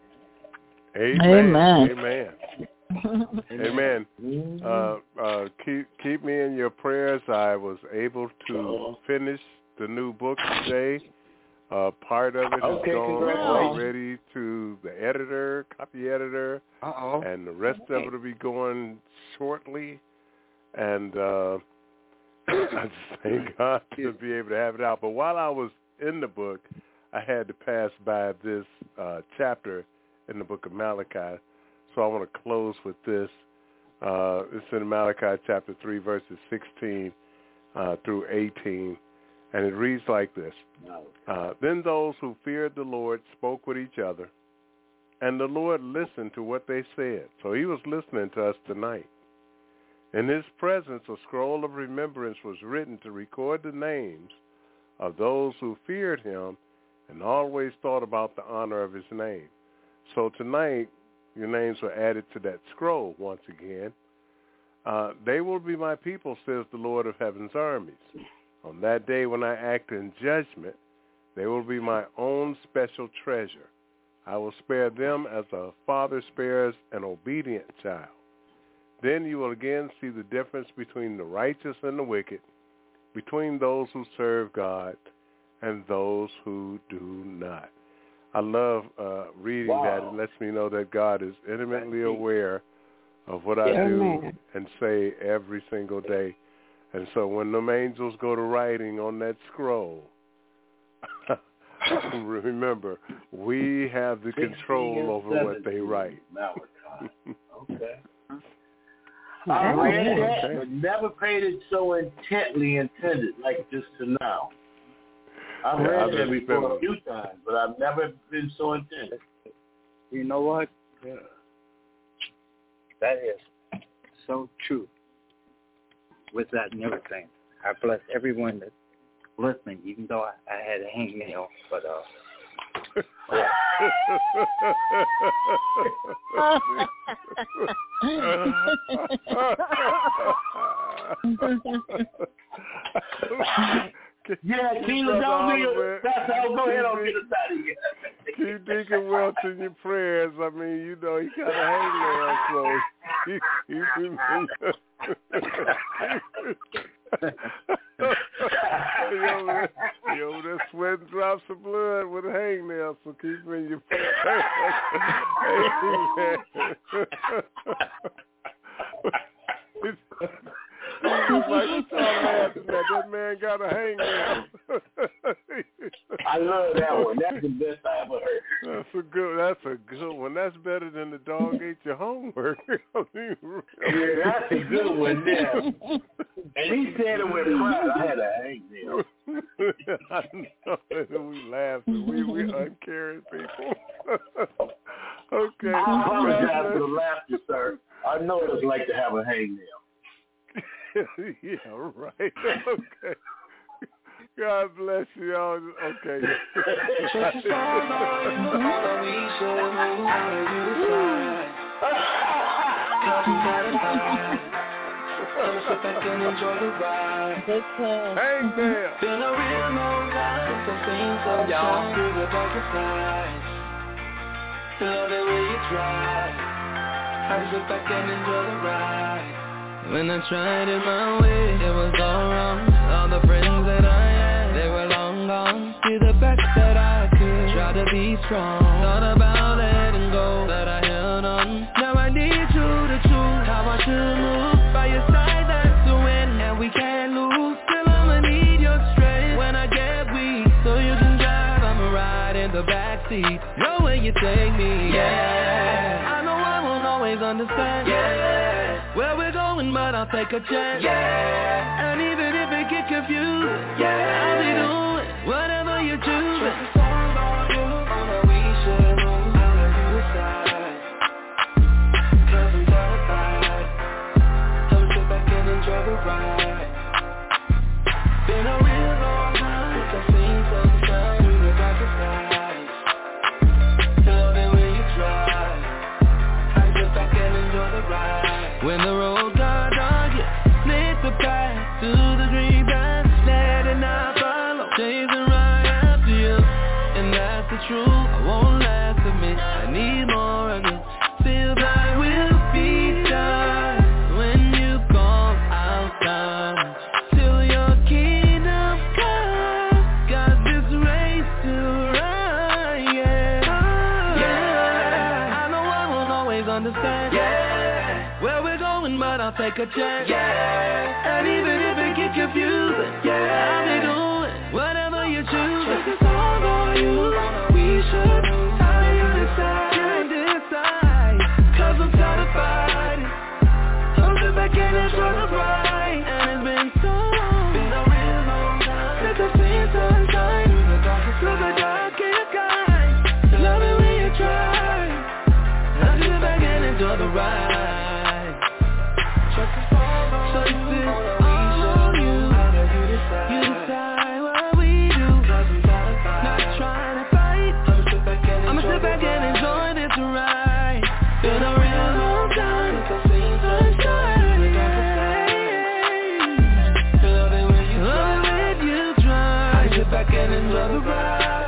Amen. Amen. Amen. Amen. Uh, uh, keep keep me in your prayers. I was able to finish the new book today. Uh, part of it okay, has gone already to the editor, copy editor, Uh-oh. and the rest of it will be going shortly. And uh, I just thank God to be able to have it out. But while I was in the book, I had to pass by this uh, chapter in the book of Malachi. So I want to close with this. Uh, it's in Malachi chapter three, verses sixteen uh, through eighteen. And it reads like this. Uh, then those who feared the Lord spoke with each other, and the Lord listened to what they said. So he was listening to us tonight. In his presence, a scroll of remembrance was written to record the names of those who feared him and always thought about the honor of his name. So tonight, your names were added to that scroll once again. Uh, they will be my people, says the Lord of heaven's armies. On that day when I act in judgment, they will be my own special treasure. I will spare them as a father spares an obedient child. Then you will again see the difference between the righteous and the wicked, between those who serve God and those who do not. I love uh, reading wow. that. It lets me know that God is intimately aware of what I do and say every single day. And so when them angels go to writing on that scroll, remember, we have the control over what they write. Okay. I read that, okay. but never paid it so intently intended like just to now. I've yeah, read I've that before been... a few times, but I've never been so intended. You know what? Yeah. That is so true with that and everything. I bless everyone that's listening, even though I, I had a hangnail, but uh yeah, Keelan, don't be a, that's how, go ahead on, get us out of here. Keep Deacon Welch in your prayers. I mean, you know, he got a hangnail, so he, he, he, he over there sweating drops of blood with a hangnail, so keep him in your prayers. He's like, what y'all laughing at? That man got a hangnail. I love that one. That's the best I ever heard. That's a good. That's a good one. That's better than the dog ate your homework. Yeah, that's a good one. Yeah. And he said it with pride. I had a hangnail. I know. We laughed. We we uncaring people. Okay. I apologize for the laughter, sir. I know what it's like to have a hangnail. Yeah, right. Okay. God bless you all. Okay. Hang there. Been a real long time since I've seen sunshine through the darkest nights. Love it when you try. I sit back and enjoy the ride. When I tried it my way, it was all wrong. All the friends that I had, they were long gone. Did the best that I could, try to be strong. Thought about letting go, but I held on. Now I need you to choose how I should move. By your side, that's the win, and we can't lose. Still I'ma need your strength when I get weak. So you can drive, I'ma ride in the backseat. Know where you take me, yeah. I know I won't always understand, yeah. Where we're going, but I'll take a chance, yeah. And even if it get confused, yeah, I'll be doing whatever you choose. Just a song on you, on a we should move. I'll let you decide, cause I'm terrified. I'll sit back and enjoy the ride. Been a real long time since I've seen sunshine through the darkest nights. Love it when you try. I sit back and enjoy the ride. When the road got dark, yeah, make the path to the dream path. Let it not follow, chasing right after you. And that's the truth, I won't last a minute. I need more of it. Feels like we'll be done when you call out time. Till your kingdom comes, got this race to run, yeah. Yeah, I know I won't always understand, yeah. Where we're going, but I'll take a chance, yeah. And even if it gets confusing, yeah, I'll be doing whatever you choose. Just a song on you, we should move. How do you decide? Can't decide, cause I'm satisfied. I'm just back in and trying to ride. And it's been so long, been a real long time since I've seen sunshine through the darkest, through the darkest skies. Love it when you try. I'll sit back and enjoy the ride. Back and enjoy the ride.